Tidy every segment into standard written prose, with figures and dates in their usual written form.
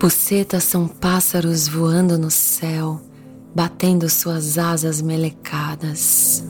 Bucetas são pássaros voando no céu, batendo suas asas melecadas.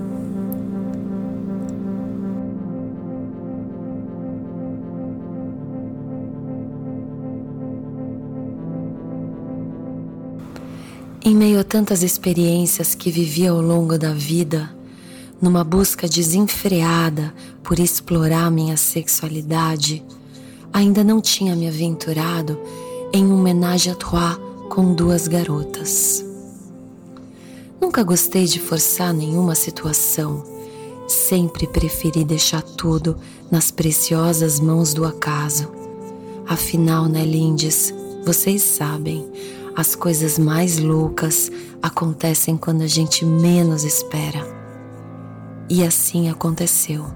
Em meio a tantas experiências que vivi ao longo da vida, numa busca desenfreada por explorar minha sexualidade, ainda não tinha me aventurado em um ménage à trois com 2 garotas. Nunca gostei de forçar nenhuma situação, sempre preferi deixar tudo nas preciosas mãos do acaso. Afinal, né, lindes, vocês sabem, as coisas mais loucas acontecem quando a gente menos espera. E assim aconteceu.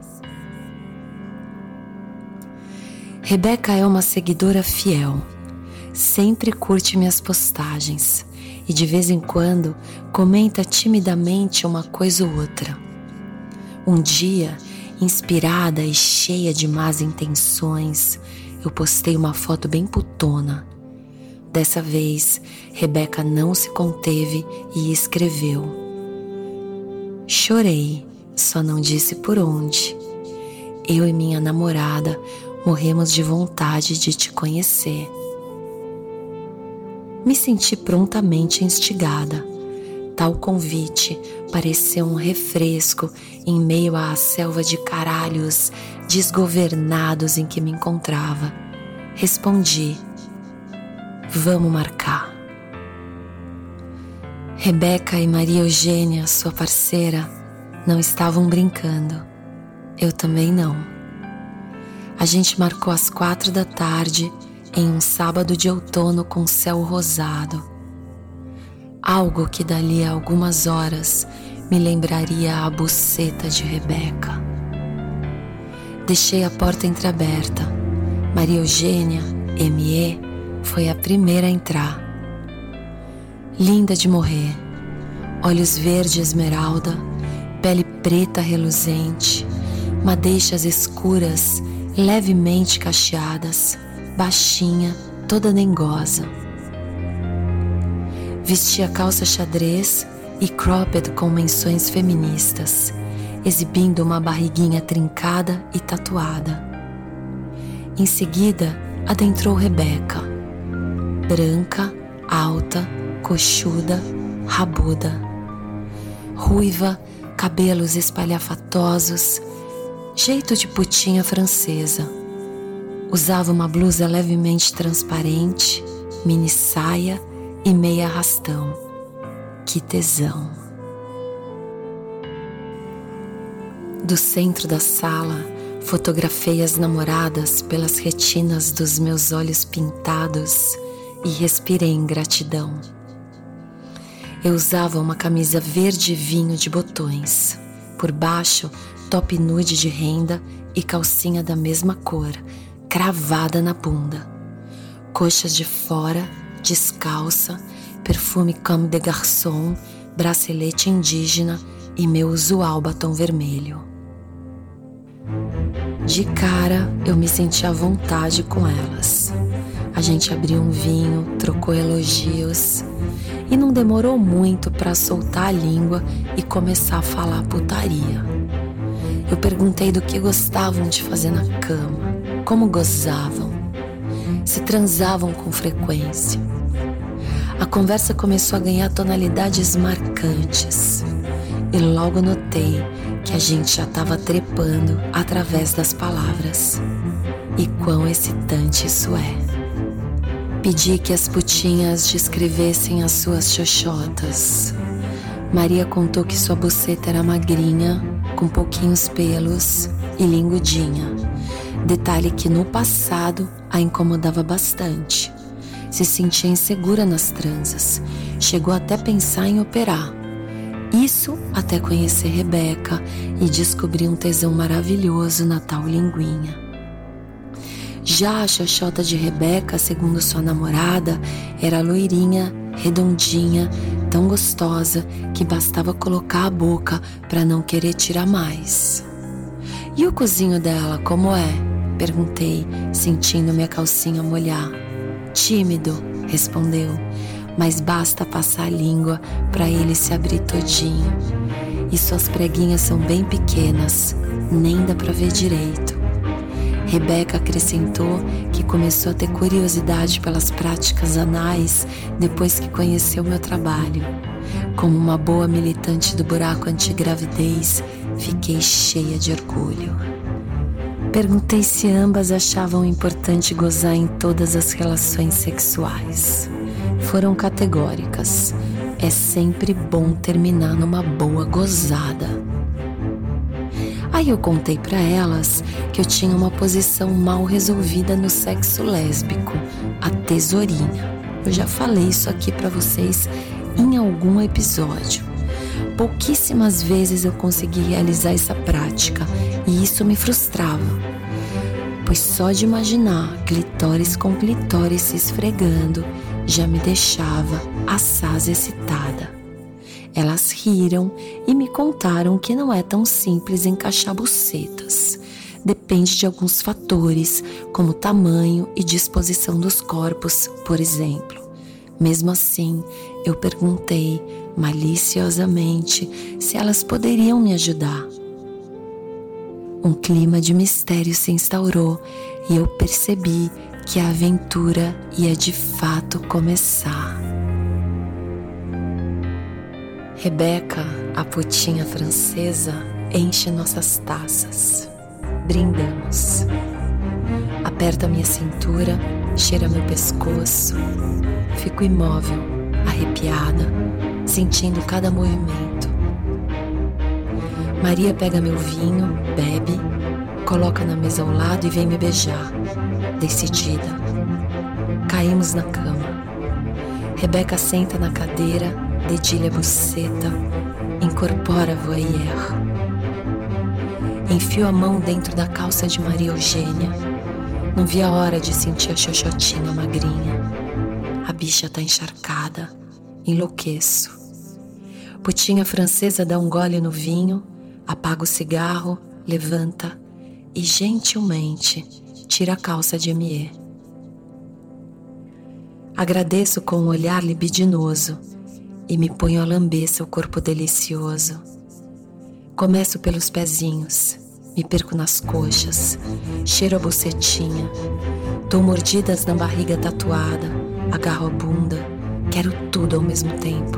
Rebeca é uma seguidora fiel, sempre curte minhas postagens e de vez em quando comenta timidamente uma coisa ou outra. Um dia, inspirada e cheia de más intenções, eu postei uma foto bem putona. Dessa vez, Rebeca não se conteve e escreveu: "Chorei, só não disse por onde. Eu e minha namorada morremos de vontade de te conhecer." Me senti prontamente instigada. Tal convite pareceu um refresco em meio à selva de caralhos desgovernados em que me encontrava. Respondi: "Vamos marcar." Rebeca e Maria Eugênia, sua parceira, não estavam brincando. Eu também não. A gente marcou às 4 da tarde em um sábado de outono com céu rosado. Algo que dali a algumas horas me lembraria a buceta de Rebeca. Deixei a porta entreaberta. Maria Eugênia, M.E., foi a primeira a entrar. Linda de morrer, olhos verde esmeralda, pele preta reluzente, madeixas escuras levemente cacheadas, baixinha, toda dengosa. Vestia calça xadrez e cropped com menções feministas, exibindo uma barriguinha trincada e tatuada. Em seguida, adentrou Rebeca, branca, alta, coxuda, rabuda, ruiva, cabelos espalhafatosos, jeito de putinha francesa. Usava uma blusa levemente transparente, mini saia e meia arrastão. Que tesão! Do centro da sala, fotografei as namoradas pelas retinas dos meus olhos pintados e respirei em gratidão. Eu usava uma camisa verde vinho de botões. Por baixo, top nude de renda e calcinha da mesma cor, cravada na bunda. Coxas de fora, descalça, perfume Comme des Garçons, bracelete indígena e meu usual batom vermelho. De cara, eu me senti à vontade com elas. A gente abriu um vinho, trocou elogios e não demorou muito para soltar a língua e começar a falar putaria. Eu perguntei do que gostavam de fazer na cama, como gozavam, se transavam com frequência. A conversa começou a ganhar tonalidades marcantes e logo notei que a gente já estava trepando através das palavras. E quão excitante isso é. Pedi que as putinhas descrevessem as suas xoxotas. Maria contou que sua buceta era magrinha, com pouquinhos pelos e lingudinha. Detalhe que no passado a incomodava bastante. Se sentia insegura nas transas. Chegou até a pensar em operar. Isso até conhecer Rebeca e descobrir um tesão maravilhoso na tal linguinha. Já a xoxota de Rebeca, segundo sua namorada, era loirinha, redondinha, tão gostosa que bastava colocar a boca para não querer tirar mais. "E o cozinho dela, como é?" perguntei, sentindo minha calcinha molhar. Tímido, respondeu, mas basta passar a língua para ele se abrir todinho. E suas preguinhas são bem pequenas, nem dá para ver direito. Rebeca acrescentou que começou a ter curiosidade pelas práticas anais depois que conheceu meu trabalho. Como uma boa militante do buraco antigravidez, fiquei cheia de orgulho. Perguntei se ambas achavam importante gozar em todas as relações sexuais. Foram categóricas. É sempre bom terminar numa boa gozada. Aí eu contei para elas que eu tinha uma posição mal resolvida no sexo lésbico, a tesourinha. Eu já falei isso aqui para vocês em algum episódio. Pouquíssimas vezes eu consegui realizar essa prática e isso me frustrava, pois só de imaginar clitóris com clitóris se esfregando já me deixava assaz excitada. Elas riram e me contaram que não é tão simples encaixar bucetas. Depende de alguns fatores, como tamanho e disposição dos corpos, por exemplo. Mesmo assim, eu perguntei maliciosamente se elas poderiam me ajudar. Um clima de mistério se instaurou e eu percebi que a aventura ia de fato começar. Rebeca, a putinha francesa, enche nossas taças. Brindamos. Aperta minha cintura, cheira meu pescoço. Fico imóvel, arrepiada, sentindo cada movimento. Maria pega meu vinho, bebe, coloca na mesa ao lado e vem me beijar. Decidida. Caímos na cama. Rebeca senta na cadeira, dedilha a buceta, incorpora a voyeur. Enfio a mão dentro da calça de Maria Eugênia. Não vi a hora de sentir a xoxotinha magrinha. A bicha tá encharcada. Enlouqueço. Putinha francesa dá um gole no vinho, apaga o cigarro, levanta e gentilmente tira a calça de M.E. Agradeço com um olhar libidinoso e me ponho a lamber seu corpo delicioso. Começo pelos pezinhos, me perco nas coxas, cheiro a bucetinha, dou mordidas na barriga tatuada, agarro a bunda, quero tudo ao mesmo tempo.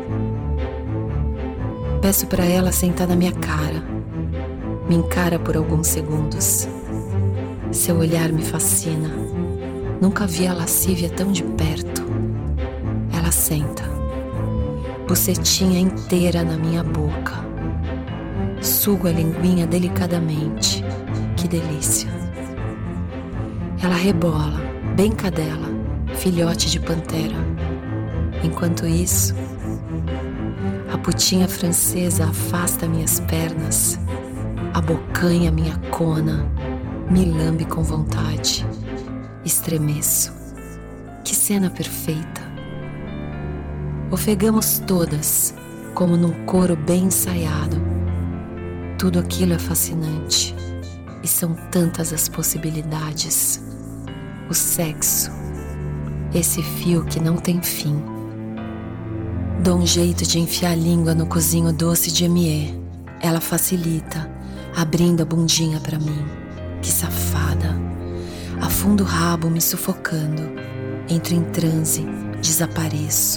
Peço para ela sentar na minha cara, me encara por alguns segundos. Seu olhar me fascina, nunca vi a lascívia tão de perto. Ela senta, bucetinha inteira na minha boca. Sugo a linguinha delicadamente, que delícia. Ela rebola, bem cadela, filhote de pantera. Enquanto isso, a putinha francesa afasta minhas pernas, abocanha minha cona, me lambe com vontade. Estremeço. Que cena perfeita. Ofegamos todas, como num coro bem ensaiado. Tudo aquilo é fascinante, e são tantas as possibilidades. O sexo, esse fio que não tem fim. Dou um jeito de enfiar a língua no cozinho doce de M.E. Ela facilita, abrindo a bundinha pra mim. Que safada. Afundo o rabo me sufocando. Entro em transe, desapareço.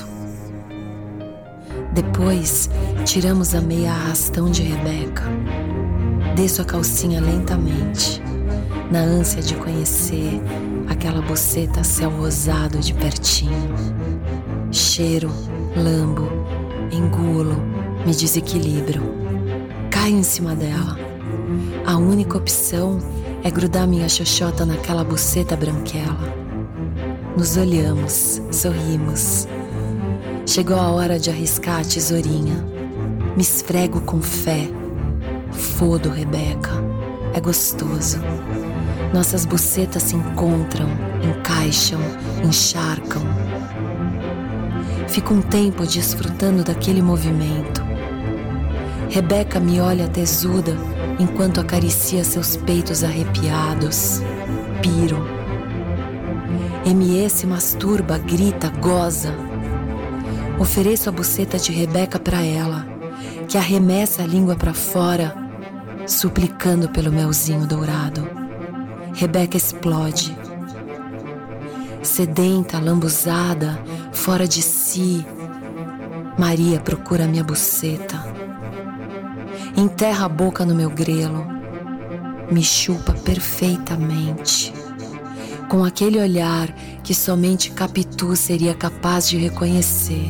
Depois, tiramos a meia arrastão de Rebeca. Desço a calcinha lentamente, na ânsia de conhecer aquela buceta céu rosado de pertinho. Cheiro, lambo, engulo, me desequilibro. Caio em cima dela. A única opção é grudar minha xoxota naquela buceta branquela. Nos olhamos, sorrimos. Chegou a hora de arriscar a tesourinha. Me esfrego com fé. Fodo, Rebeca. É gostoso. Nossas bucetas se encontram, encaixam, encharcam. Fico um tempo desfrutando daquele movimento. Rebeca me olha tesuda enquanto acaricia seus peitos arrepiados. Piro. ME se masturba, grita, goza. Ofereço a buceta de Rebeca para ela, que arremessa a língua para fora, suplicando pelo melzinho dourado. Rebeca explode. Sedenta, lambuzada, fora de si, Maria procura minha buceta. Enterra a boca no meu grelo, me chupa perfeitamente, com aquele olhar que somente Capitu seria capaz de reconhecer.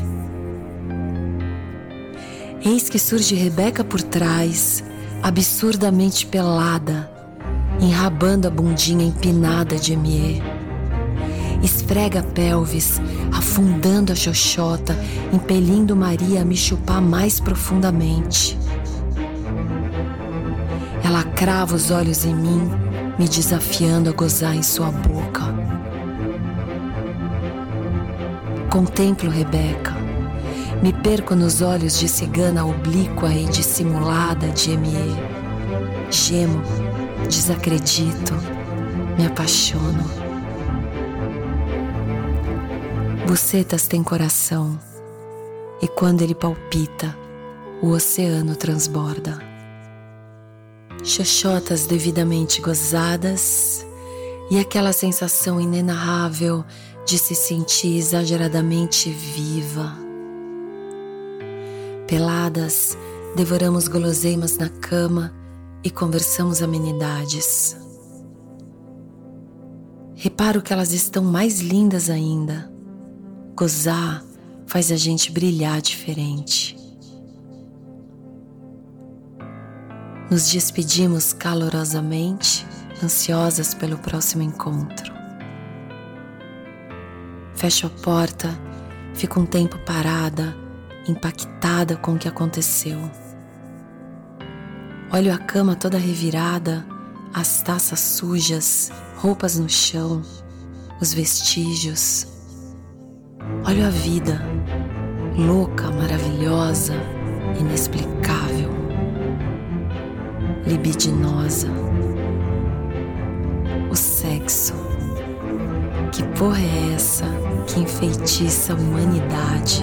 Eis que surge Rebeca por trás, absurdamente pelada, enrabando a bundinha empinada de ME. Esfrega a pelvis, afundando a xoxota, impelindo Maria a me chupar mais profundamente. Ela crava os olhos em mim, me desafiando a gozar em sua boca. Contemplo Rebeca, me perco nos olhos de cigana oblíqua e dissimulada de ME. Gemo, desacredito, me apaixono. Bucetas têm coração, e quando ele palpita, o oceano transborda. Xoxotas devidamente gozadas e aquela sensação inenarrável de se sentir exageradamente viva. Peladas, devoramos guloseimas na cama e conversamos amenidades. Reparo que elas estão mais lindas ainda. Gozar faz a gente brilhar diferente. Nos despedimos calorosamente, ansiosas pelo próximo encontro. Fecho a porta, fico um tempo parada, impactada com o que aconteceu. Olho a cama toda revirada, as taças sujas, roupas no chão, os vestígios. Olho a vida, louca, maravilhosa, inexplicável, libidinosa. O sexo. Que porra é essa que enfeitiça a humanidade?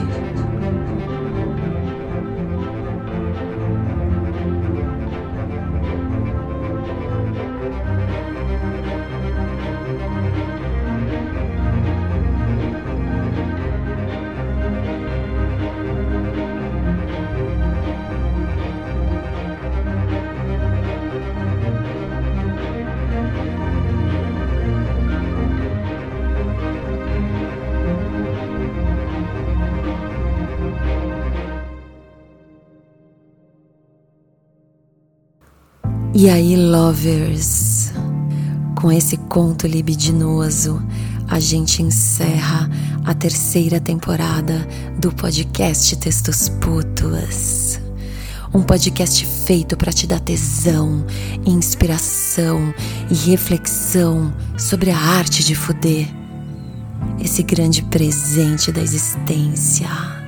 E aí, lovers, com esse conto libidinoso, a gente encerra a 3ª temporada do podcast Textos Putos. Um podcast feito para te dar tesão, inspiração e reflexão sobre a arte de fuder. Esse grande presente da existência.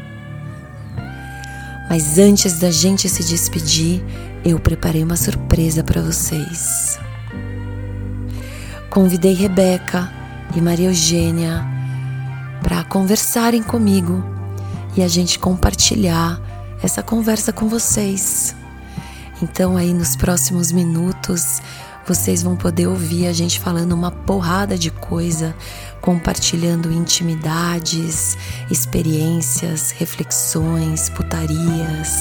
Mas antes da gente se despedir, eu preparei uma surpresa para vocês. Convidei Rebeca e Maria Eugênia para conversarem comigo e a gente compartilhar essa conversa com vocês. Então aí nos próximos minutos vocês vão poder ouvir a gente falando uma porrada de coisa, compartilhando intimidades, experiências, reflexões, putarias.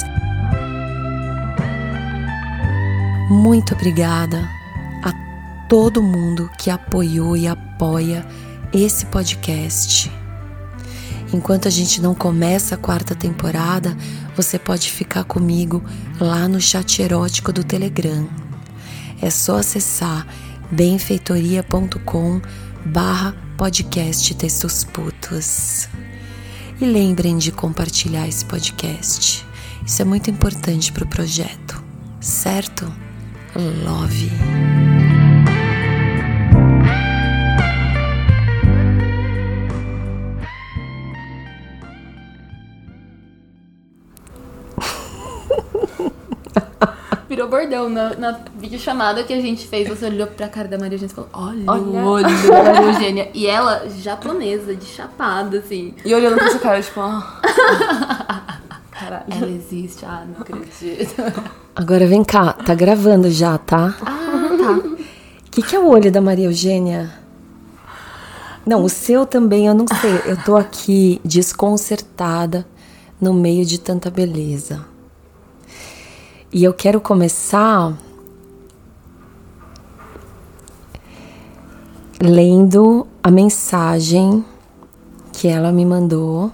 Muito obrigada a todo mundo que apoiou e apoia esse podcast. Enquanto a gente não começa a 4ª temporada, você pode ficar comigo lá no chat erótico do Telegram. É só acessar benfeitoria.com/podcast Textos Putos. E lembrem de compartilhar esse podcast. Isso é muito importante para o projeto, certo? Love. virou bordão na videochamada que a gente fez. Você olhou pra cara da Maria Eugênia e falou, olha o olho da Maria Eugênia. E ela, japonesa, de chapada, assim. E olhando pra sua cara, tipo... Caralho. Ela existe, não acredito. Agora vem cá, tá gravando já, tá? Tá. O que é o olho da Maria Eugênia? Não, o seu também, eu não sei. Eu tô aqui desconcertada no meio de tanta beleza. E eu quero começar lendo a mensagem que ela me mandou.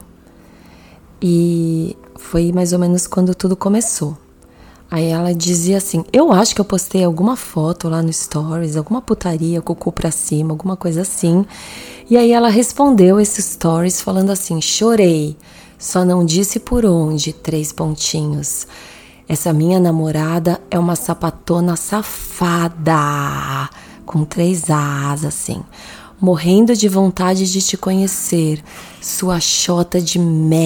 E foi mais ou menos quando tudo começou. Aí ela dizia assim, eu acho que eu postei alguma foto lá no Stories, alguma putaria com o cu pra cima, alguma coisa assim. E aí ela respondeu esses Stories falando assim, chorei, só não disse por onde, 3 pontinhos. Essa minha namorada é uma sapatona safada, com 3 As, assim. Morrendo de vontade de te conhecer, sua xota de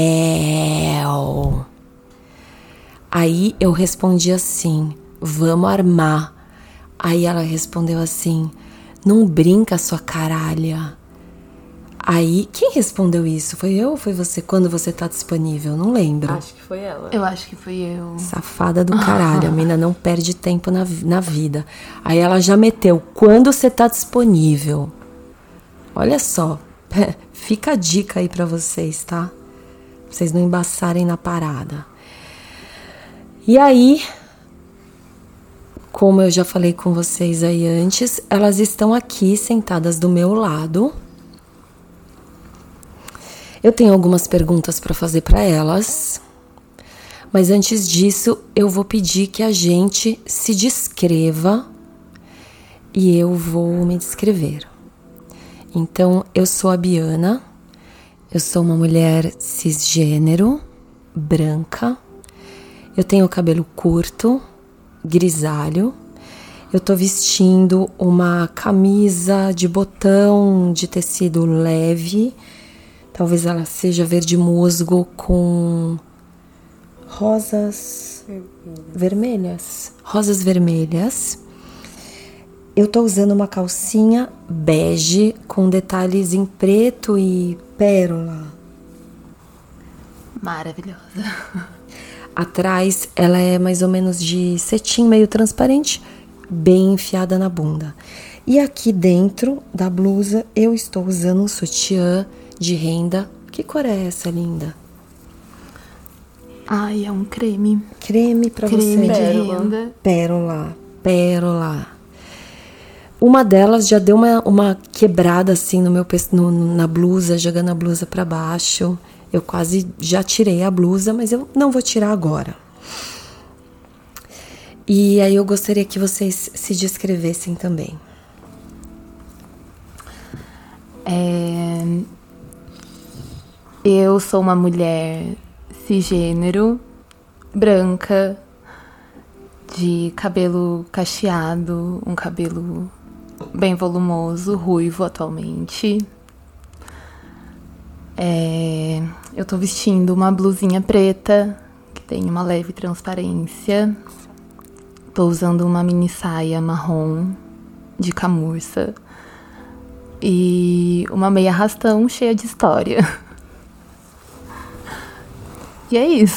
mel. Aí eu respondi assim, vamos armar. Aí ela respondeu assim, não brinca, sua caralha. Aí, quem respondeu isso? Foi eu ou foi você? Quando você tá disponível? Não lembro. Acho que foi ela. Eu acho que fui eu. Safada do caralho, a mina não perde tempo na vida. Aí ela já meteu, quando você tá disponível? Olha só, fica a dica aí pra vocês, tá? Pra vocês não embaçarem na parada. E aí, como eu já falei com vocês aí antes, elas estão aqui sentadas do meu lado. Eu tenho algumas perguntas para fazer para elas, mas antes disso eu vou pedir que a gente se descreva e eu vou me descrever. Então, eu sou a Biana, eu sou uma mulher cisgênero, branca, eu tenho cabelo curto, grisalho, eu tô vestindo uma camisa de botão de tecido leve, talvez ela seja verde musgo com rosas vermelhas. Rosas vermelhas. Eu tô usando uma calcinha bege com detalhes em preto e pérola. Maravilhosa. Atrás ela é mais ou menos de cetim meio transparente, bem enfiada na bunda. E aqui dentro da blusa eu estou usando um sutiã de renda. Que cor é essa, linda? Ai, é um creme. Creme pra creme você. De renda. Pérola. Uma delas já deu uma quebrada assim no meu na blusa, jogando a blusa pra baixo. Eu quase já tirei a blusa, mas eu não vou tirar agora. E aí eu gostaria que vocês se descrevessem também. Eu sou uma mulher cisgênero, branca, de cabelo cacheado, um cabelo bem volumoso, ruivo atualmente. Eu tô vestindo uma blusinha preta, que tem uma leve transparência. Tô usando uma mini saia marrom, de camurça. E uma meia arrastão cheia de história. E é isso.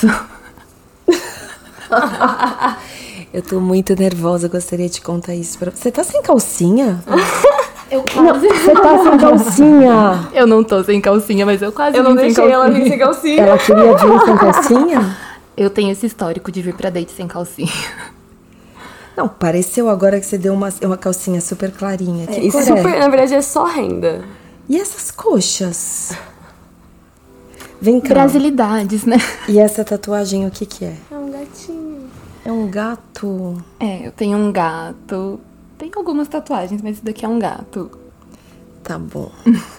Eu tô muito nervosa, gostaria de contar isso pra você. Você tá sem calcinha? Eu quase... Você tá sem calcinha? Eu não tô sem calcinha, mas eu quase Eu não vim sem deixei calcinha. ela vir sem calcinha. Ela queria vir sem calcinha? Eu tenho esse histórico de vir pra date sem calcinha. Não, pareceu agora que você deu uma calcinha super clarinha. Que Isso cor super, na verdade, é só renda. E essas coxas? Vem cá. Brasilidades, né? E essa tatuagem, o que é? É um gatinho. É um gato? Eu tenho um gato. Tem algumas tatuagens, mas esse daqui é um gato. Tá bom.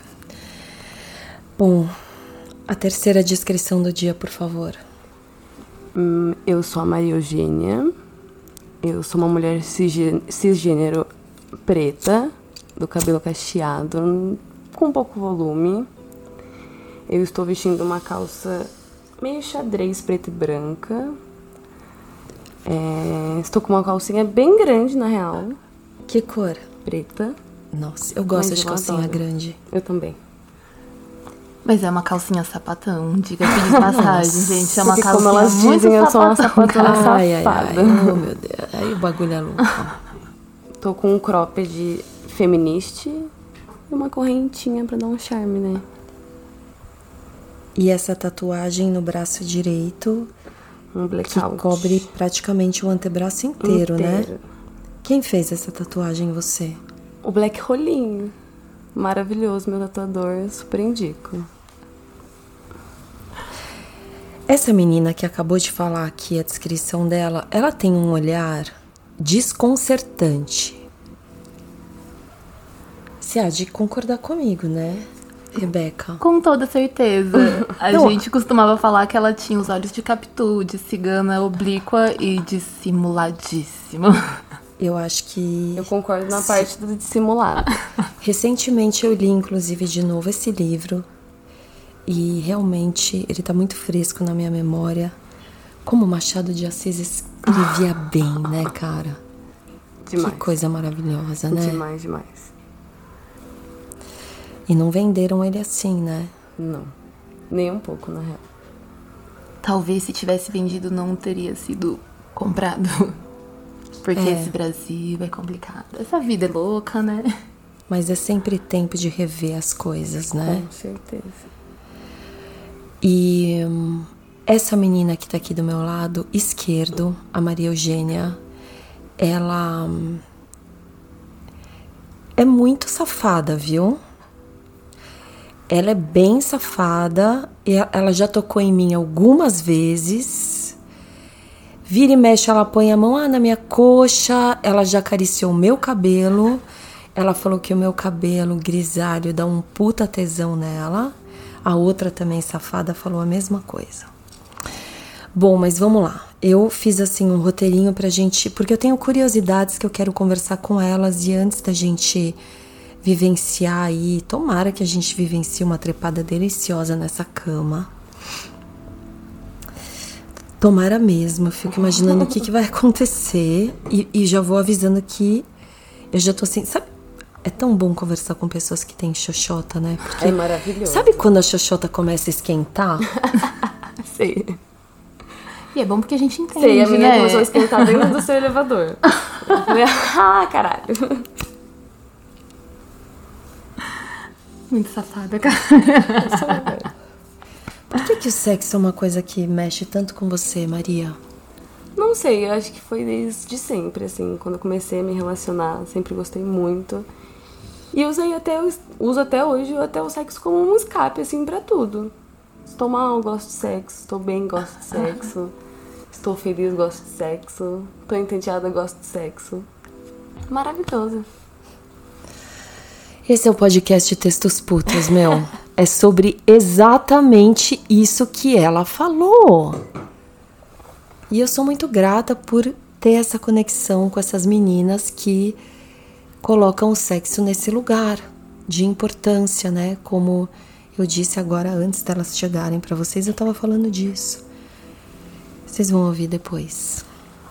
Bom, a terceira descrição do dia, por favor. Eu sou a Maria Eugênia. Eu sou uma mulher cisgênero preta, do cabelo cacheado, com pouco volume. Eu estou vestindo uma calça meio xadrez preta e branca. Estou com uma calcinha bem grande, na real. Que cor? Preta. Nossa, eu gosto de calcinha adoro. grande. Eu também. Mas é uma calcinha sapatão, diga-se de passagem, gente. É uma Porque calcinha como elas muito dizem, eu sou uma sapatão. sapatona Ai, safada. oh meu Deus. Aí o bagulho é louco. Tô com um cropped feministe e uma correntinha pra dar um charme, né? E essa tatuagem no braço direito, Um que blackout. cobre praticamente o antebraço inteiro, né? Quem fez essa tatuagem em você? O Black Rolinho. Maravilhoso, meu tatuador. Super indico. Essa menina que acabou de falar aqui, a descrição dela, ela tem um olhar desconcertante. Você há de concordar comigo, né, Rebeca? Com toda certeza. A gente costumava falar que ela tinha os olhos de Capitu, de cigana oblíqua e dissimuladíssima. Eu acho que... Eu concordo na parte do dissimulado. Recentemente eu li, inclusive, de novo esse livro. E realmente ele tá muito fresco na minha memória. Como Machado de Assis escrevia bem, né, cara? Demais. Que coisa maravilhosa, né? Demais, demais. E não venderam ele assim, né? Não. Nem um pouco, na real. Talvez se tivesse vendido não teria sido comprado. Porque esse Brasil é complicado. Essa vida é louca, né? Mas é sempre tempo de rever as coisas, né? Com certeza. E essa menina que tá aqui do meu lado esquerdo, a Maria Eugênia, ela é muito safada, viu? Ela é bem safada, e ela já tocou em mim algumas vezes. Vira e mexe, ela põe a mão na minha coxa, ela já acariciou o meu cabelo. Ela falou que o meu cabelo grisalho dá um puta tesão nela. A outra também safada falou a mesma coisa. Bom, mas vamos lá. Eu fiz assim um roteirinho pra gente, porque eu tenho curiosidades que eu quero conversar com elas, e antes da gente vivenciar aí, tomara que a gente vivencie uma trepada deliciosa nessa cama. Tomara mesmo, eu fico imaginando o que vai acontecer, e já vou avisando que eu já tô assim, sabe? É tão bom conversar com pessoas que têm xoxota, né? Porque, É maravilhoso. sabe quando a xoxota começa a esquentar? Sei. E é bom porque a gente entende, Sei, a minha né? começou a esquentar dentro do seu elevador. Eu falei, caralho. Muito safada, cara. Por que o sexo é uma coisa que mexe tanto com você, Maria? Não sei, eu acho que foi desde sempre, assim, quando eu comecei a me relacionar, sempre gostei muito. E uso até hoje até o sexo como um escape, assim, pra tudo. Estou mal, gosto de sexo. Estou bem, gosto de sexo. Estou feliz, gosto de sexo. Estou entediada, gosto de sexo. Maravilhoso. Esse é o podcast Textos Putos, meu. É sobre exatamente isso que ela falou. E eu sou muito grata por ter essa conexão com essas meninas que colocam o sexo nesse lugar de importância, né? Como eu disse agora, antes delas chegarem pra vocês, eu tava falando disso. Vocês vão ouvir depois.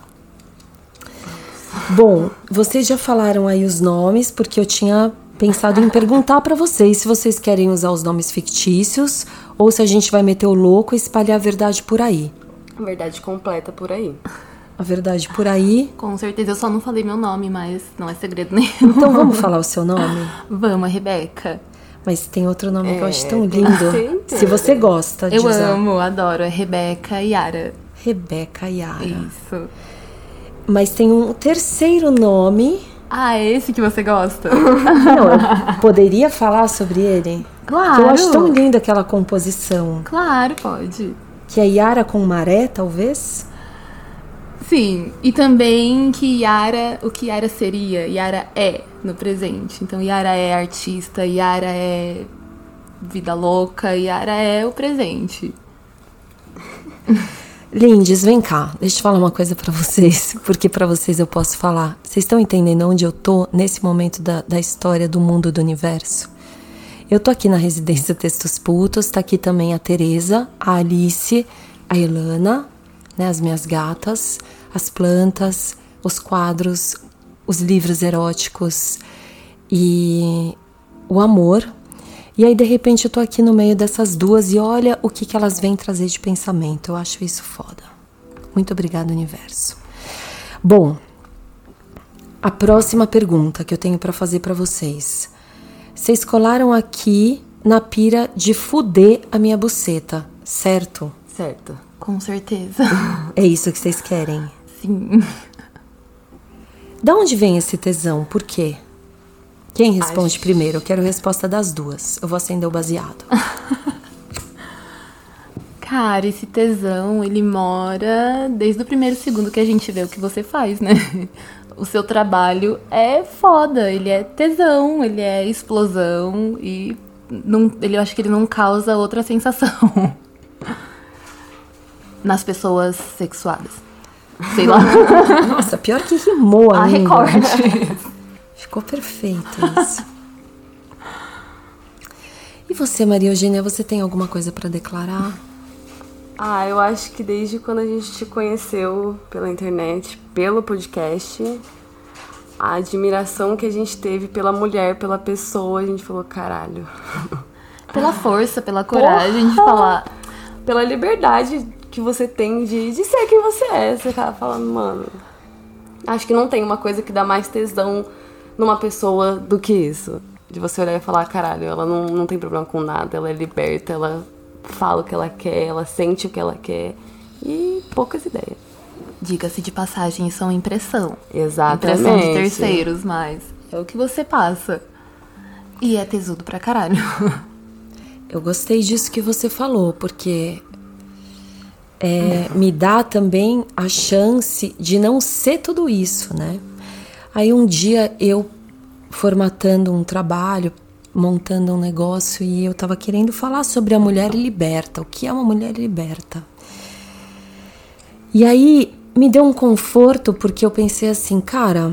Bom, vocês já falaram aí os nomes, porque eu tinha pensado em perguntar pra vocês se vocês querem usar os nomes fictícios ou se a gente vai meter o louco e espalhar a verdade por aí. A verdade completa por aí. A verdade por aí. Com certeza, eu só não falei meu nome, mas não é segredo nenhum. Então vamos falar o seu nome? Vamos, a Rebeca. Mas tem outro nome que eu acho tão tem lindo. certeza. Se você gosta de Eu usar. amo, adoro. É Rebeca Yara. Rebeca Yara. Isso. Mas tem um terceiro nome. Ah, é esse que você gosta? Não, eu poderia falar sobre ele? Claro. Que eu acho tão linda aquela composição. Claro, pode. Que é Yara com maré, talvez? Sim, e também que Yara, o que Yara seria, Yara é no presente. Então Yara é artista, Yara é vida louca, Yara é o presente. Lindes, vem cá, deixa eu falar uma coisa pra vocês, porque pra vocês eu posso falar. Vocês estão entendendo onde eu tô nesse momento da história do mundo, do universo? Eu tô aqui na residência Textos Putos, tá aqui também a Tereza, a Alice, a Ilana, né, as minhas gatas, as plantas, os quadros, os livros eróticos e o amor. E aí, de repente, eu tô aqui no meio dessas duas e olha o que elas vêm trazer de pensamento. Eu acho isso foda. Muito obrigada, universo. Bom, a próxima pergunta que eu tenho pra fazer pra vocês. Vocês colaram aqui na pira de fuder a minha buceta, certo? Certo. Com certeza. É isso que vocês querem? Sim. Da onde vem esse tesão? Por quê? Quem responde primeiro? Eu quero a resposta das duas. Eu vou acender o baseado. Cara, esse tesão, ele mora desde o primeiro segundo que a gente vê o que você faz, né? O seu trabalho é foda, ele é tesão, ele é explosão e eu acho que ele não causa outra sensação nas pessoas sexuadas. Sei lá. Nossa, pior que rimou A ainda. recorte. Ficou perfeito isso. E você, Maria Eugênia, você tem alguma coisa pra declarar? Eu acho que desde quando a gente te conheceu pela internet, pelo podcast, a admiração que a gente teve pela mulher, pela pessoa, a gente falou, caralho. Pela força, pela coragem de falar. Pela liberdade que você tem de ser quem você é. Você acaba falando, mano, acho que não tem uma coisa que dá mais tesão numa pessoa do que isso. De você olhar e falar, caralho, ela não tem problema com nada, ela é liberta, ela fala o que ela quer, ela sente o que ela quer. E poucas ideias. Diga-se de passagem, isso é uma impressão. Exatamente. Impressão de terceiros, mas é o que você passa. E é tesudo pra caralho. Eu gostei disso que você falou, porque me dá também a chance de não ser tudo isso, né? Aí um dia eu formatando um trabalho, montando um negócio, e eu tava querendo falar sobre a mulher liberta, o que é uma mulher liberta. E aí me deu um conforto, porque eu pensei assim, cara,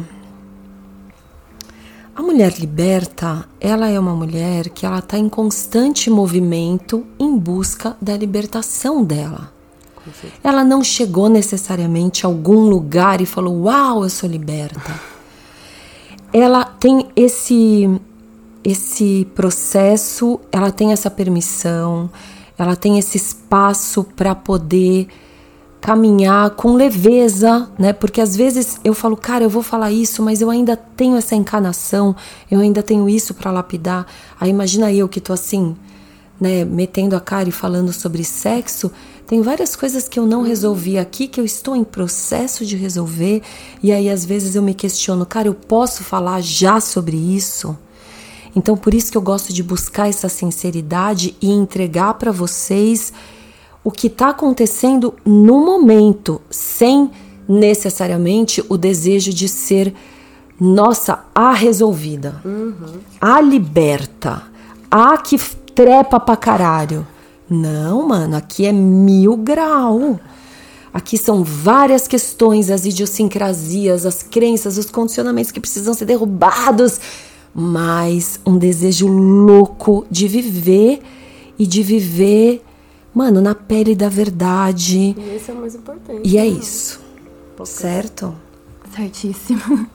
a mulher liberta, ela é uma mulher que ela tá em constante movimento em busca da libertação dela. Ela não chegou necessariamente a algum lugar e falou, uau, eu sou liberta. Ela tem esse processo, ela tem essa permissão, ela tem esse espaço para poder caminhar com leveza, né? Porque às vezes eu falo, cara, eu vou falar isso, mas eu ainda tenho essa encarnação, eu ainda tenho isso para lapidar. Aí imagina eu que tô assim, né, metendo a cara e falando sobre sexo. Tem várias coisas que eu não resolvi aqui, que eu estou em processo de resolver. E aí às vezes eu me questiono, cara, eu posso falar já sobre isso? Então por isso que eu gosto de buscar essa sinceridade e entregar para vocês o que está acontecendo no momento, sem necessariamente o desejo de ser, nossa, a resolvida, a liberta, a que trepa pra caralho. Não, mano, aqui é 1000 graus. Aqui são várias questões, as idiosincrasias, as crenças, os condicionamentos que precisam ser derrubados, mas um desejo louco de viver e de viver, mano, na pele da verdade. E esse é o mais importante. E é isso, certo? Certíssimo.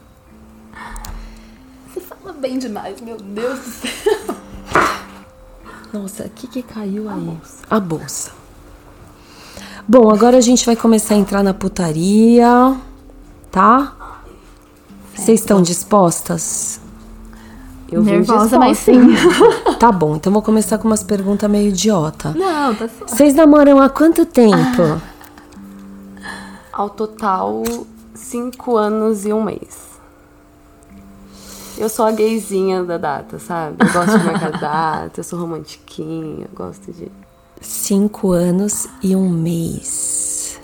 Você fala bem demais, meu Deus do céu. Nossa, o que caiu aí? A bolsa. Bom, agora a gente vai começar a entrar na putaria, tá? Vocês estão dispostas? Eu vim Nervosa, disposta. mas sim. Tá bom, então vou começar com umas perguntas meio idiota. Não, tá só. Vocês namoram há quanto tempo? Ao total, 5 anos e 1 mês. Eu sou a gayzinha da data, sabe? Eu gosto de marcar data, eu sou romantiquinha, eu gosto de... 5 anos e 1 mês.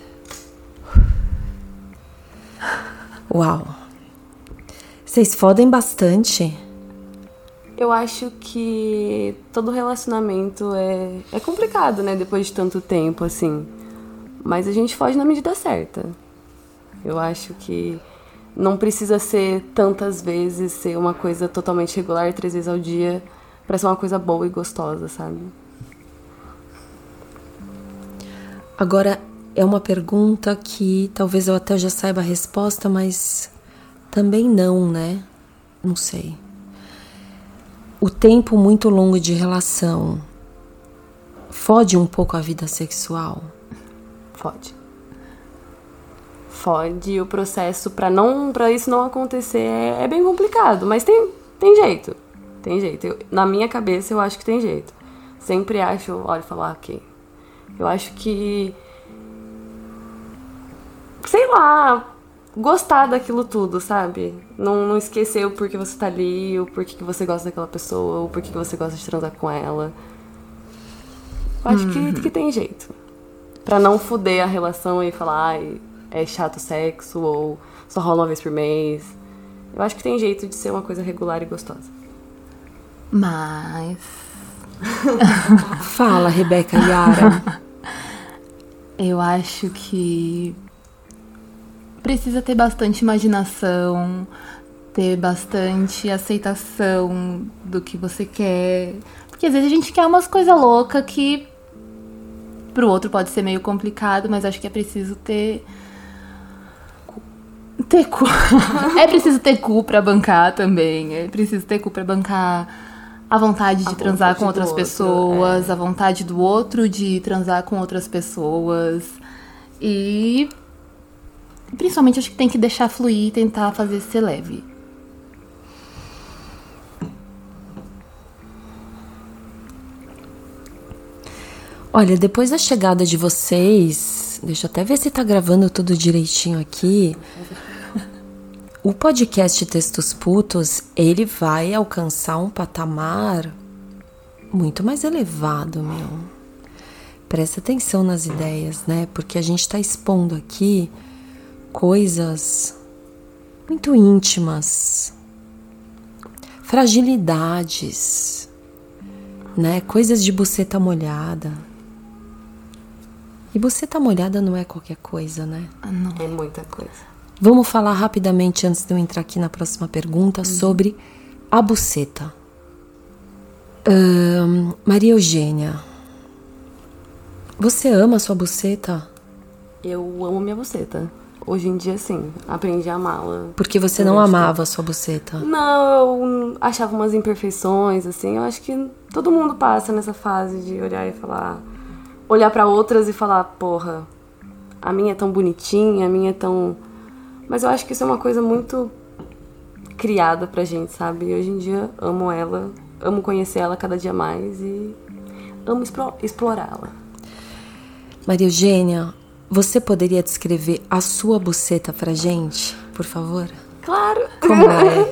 Uau. Vocês fodem bastante? Eu acho que todo relacionamento é complicado, né? Depois de tanto tempo, assim. Mas a gente foge na medida certa. Eu acho que não precisa ser tantas vezes, ser uma coisa totalmente regular, 3 vezes ao dia, pra ser uma coisa boa e gostosa, sabe? Agora, é uma pergunta que talvez eu até já saiba a resposta, mas também não, né? Não sei. O tempo muito longo de relação fode um pouco a vida sexual? Fode. Fode. O processo pra isso não acontecer é bem complicado, mas tem jeito. Tem jeito. Na minha cabeça eu acho que tem jeito. Sempre acho, olha, falar, ok. Eu acho que, sei lá, gostar daquilo tudo, sabe? Não esquecer o porquê você tá ali, o porquê que você gosta daquela pessoa, o porquê que você gosta de transar com ela. Eu acho que tem jeito. Pra não foder a relação e falar, ai, é chato o sexo, ou só rola uma vez por mês. Eu acho que tem jeito de ser uma coisa regular e gostosa. Mas... Fala, Rebeca Yara. Eu acho que precisa ter bastante imaginação, ter bastante aceitação do que você quer. Porque às vezes a gente quer umas coisas loucas que pro outro pode ser meio complicado, mas acho que é preciso ter cu. É preciso ter cu pra bancar também. É preciso ter cu pra bancar a vontade de transar com outras pessoas, a vontade do outro de transar com outras pessoas. E principalmente acho que tem que deixar fluir e tentar fazer ser leve. Olha, depois da chegada de vocês, deixa eu até ver se tá gravando tudo direitinho aqui. O podcast Textos Putos, ele vai alcançar um patamar muito mais elevado, meu. Presta atenção nas ideias, né? Porque a gente tá expondo aqui coisas muito íntimas, fragilidades, né? Coisas de buceta molhada. E buceta molhada não é qualquer coisa, né? Não. É muita coisa. Vamos falar rapidamente, antes de eu entrar aqui na próxima pergunta, sobre a buceta. Maria Eugênia, você ama a sua buceta? Eu amo minha buceta. Hoje em dia, sim. Aprendi a amá-la. Porque você não amava a sua buceta? Não, eu achava umas imperfeições, assim. Eu acho que todo mundo passa nessa fase de olhar e falar... Olhar pra outras e falar, porra, a minha é tão bonitinha, a minha é tão... Mas eu acho que isso é uma coisa muito criada pra gente, sabe? E hoje em dia amo ela, amo conhecer ela cada dia mais e amo explorá-la. Maria Eugênia, você poderia descrever a sua buceta pra gente, por favor? Claro! Como é?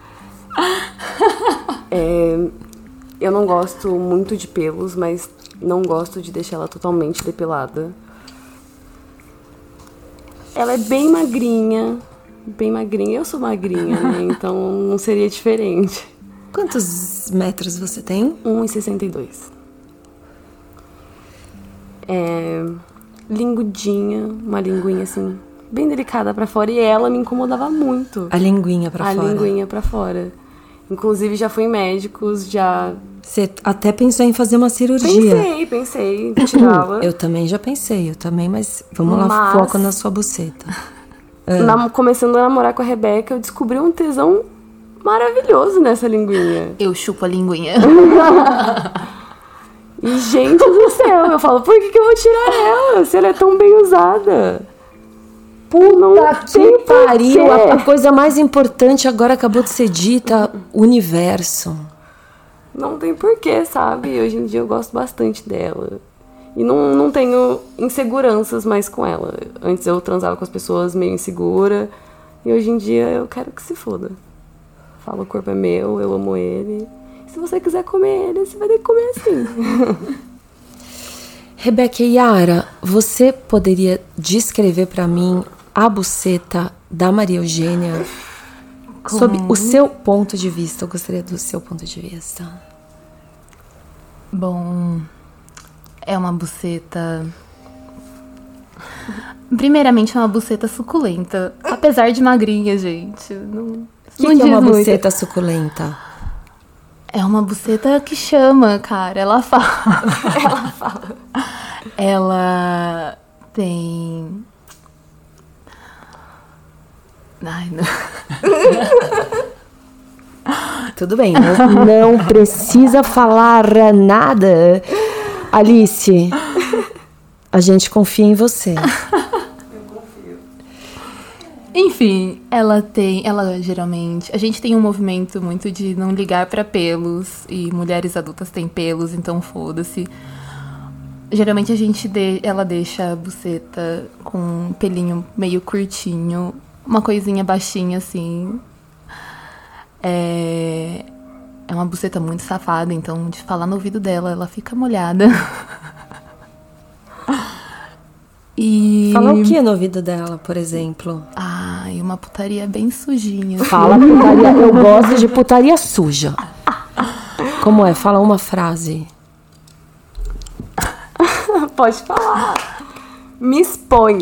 Eu não gosto muito de pelos, mas não gosto de deixar ela totalmente depilada. Ela é bem magrinha. Eu sou magrinha, né? Então não seria diferente. Quantos metros você tem? 1,62. Lingudinha, uma linguinha assim, bem delicada pra fora. E ela me incomodava muito. A linguinha pra fora? A linguinha pra fora. Inclusive já fui em médicos, já... Você até pensou em fazer uma cirurgia? Pensei, tirá-la. Eu também já pensei, mas vamos lá, foco na sua buceta. Começando a namorar com a Rebeca, eu descobri um tesão maravilhoso nessa linguinha. Eu chupo a linguinha. E, gente do céu, eu falo, por que eu vou tirar ela, se ela é tão bem usada? Puta que pariu, a coisa mais importante agora acabou de ser dita, universo. Não tem porquê, sabe? Hoje em dia eu gosto bastante dela. E não tenho inseguranças mais com ela. Antes eu transava com as pessoas meio insegura. E hoje em dia eu quero que se foda. Falo, o corpo é meu, eu amo ele. Se você quiser comer ele, você vai ter que comer assim. Rebeca e Yara, você poderia descrever pra mim a buceta da Maria Eugênia? Sob o seu ponto de vista, eu gostaria do seu ponto de vista. Bom, é uma buceta... Primeiramente, é uma buceta suculenta. Apesar de magrinha, gente. O que é uma buceta suculenta? É uma buceta que chama, cara. Ela fala. Ela fala. Ela tem... Ai, não. Tudo bem, não precisa falar nada. Alice, a gente confia em você. Enfim, ela geralmente... A gente tem um movimento muito de não ligar pra pelos, e mulheres adultas têm pelos, então foda-se. Geralmente ela deixa a buceta com um pelinho meio curtinho, uma coisinha baixinha assim. É uma buceta muito safada, então de falar no ouvido dela, ela fica molhada. E... Fala o que no ouvido dela, por exemplo? Ai, uma putaria bem sujinha. Fala putaria, eu gosto de putaria suja. Como é? Fala uma frase. Pode falar. Me expõe.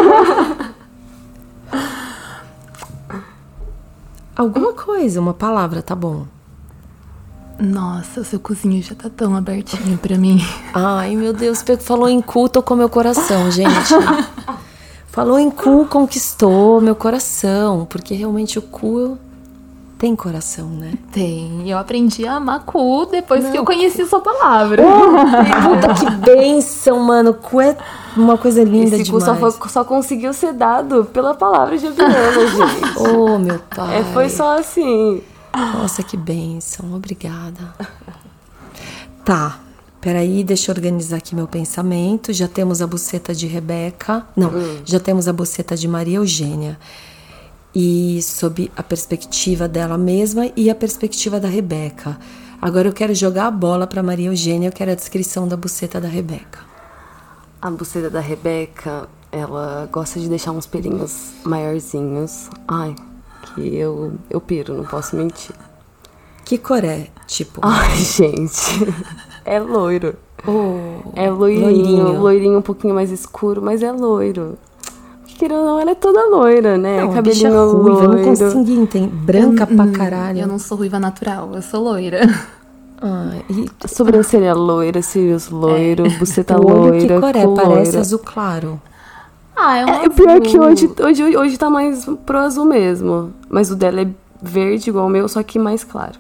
Alguma coisa, uma palavra, tá bom. Nossa, seu cozinho já tá tão abertinho pra mim. Ai, meu Deus, falou em cu, tocou meu coração, gente. Falou em cu, conquistou meu coração. Porque realmente o cu tem coração, né? Tem. Eu aprendi a amar cu depois que eu conheci sua palavra. Puta que bênção, mano. Cu é uma coisa linda Esse demais. cu só conseguiu ser dado pela palavra de Adriana, gente. Oh, meu pai. Foi só assim. Nossa, que bênção. Obrigada. Tá. Peraí, deixa eu organizar aqui meu pensamento. Já temos a buceta de Rebeca. Não, já temos a buceta de Maria Eugênia. E sob a perspectiva dela mesma e a perspectiva da Rebeca. Agora eu quero jogar a bola pra Maria Eugênia. Eu quero a descrição da buceta da Rebeca. A buceta da Rebeca, ela gosta de deixar uns pelinhos maiorzinhos. Ai, que eu piro, não posso mentir. Que cor é? Tipo... Ai, gente, é loiro. Oh, É loirinho um pouquinho mais escuro, mas é loiro. Querendo ou não, ela é toda loira, né? Não, cabelinho ruiva, loiro. eu não consegui entender. Branca pra caralho. Eu não sou ruiva natural, eu sou loira. A sobrancelha loira, cílios loiro, buceta o olho loira, que cor é? cu Parece loira. azul claro. É um O pior é que hoje tá mais pro azul mesmo. Mas o dela é verde igual o meu, só que mais claro.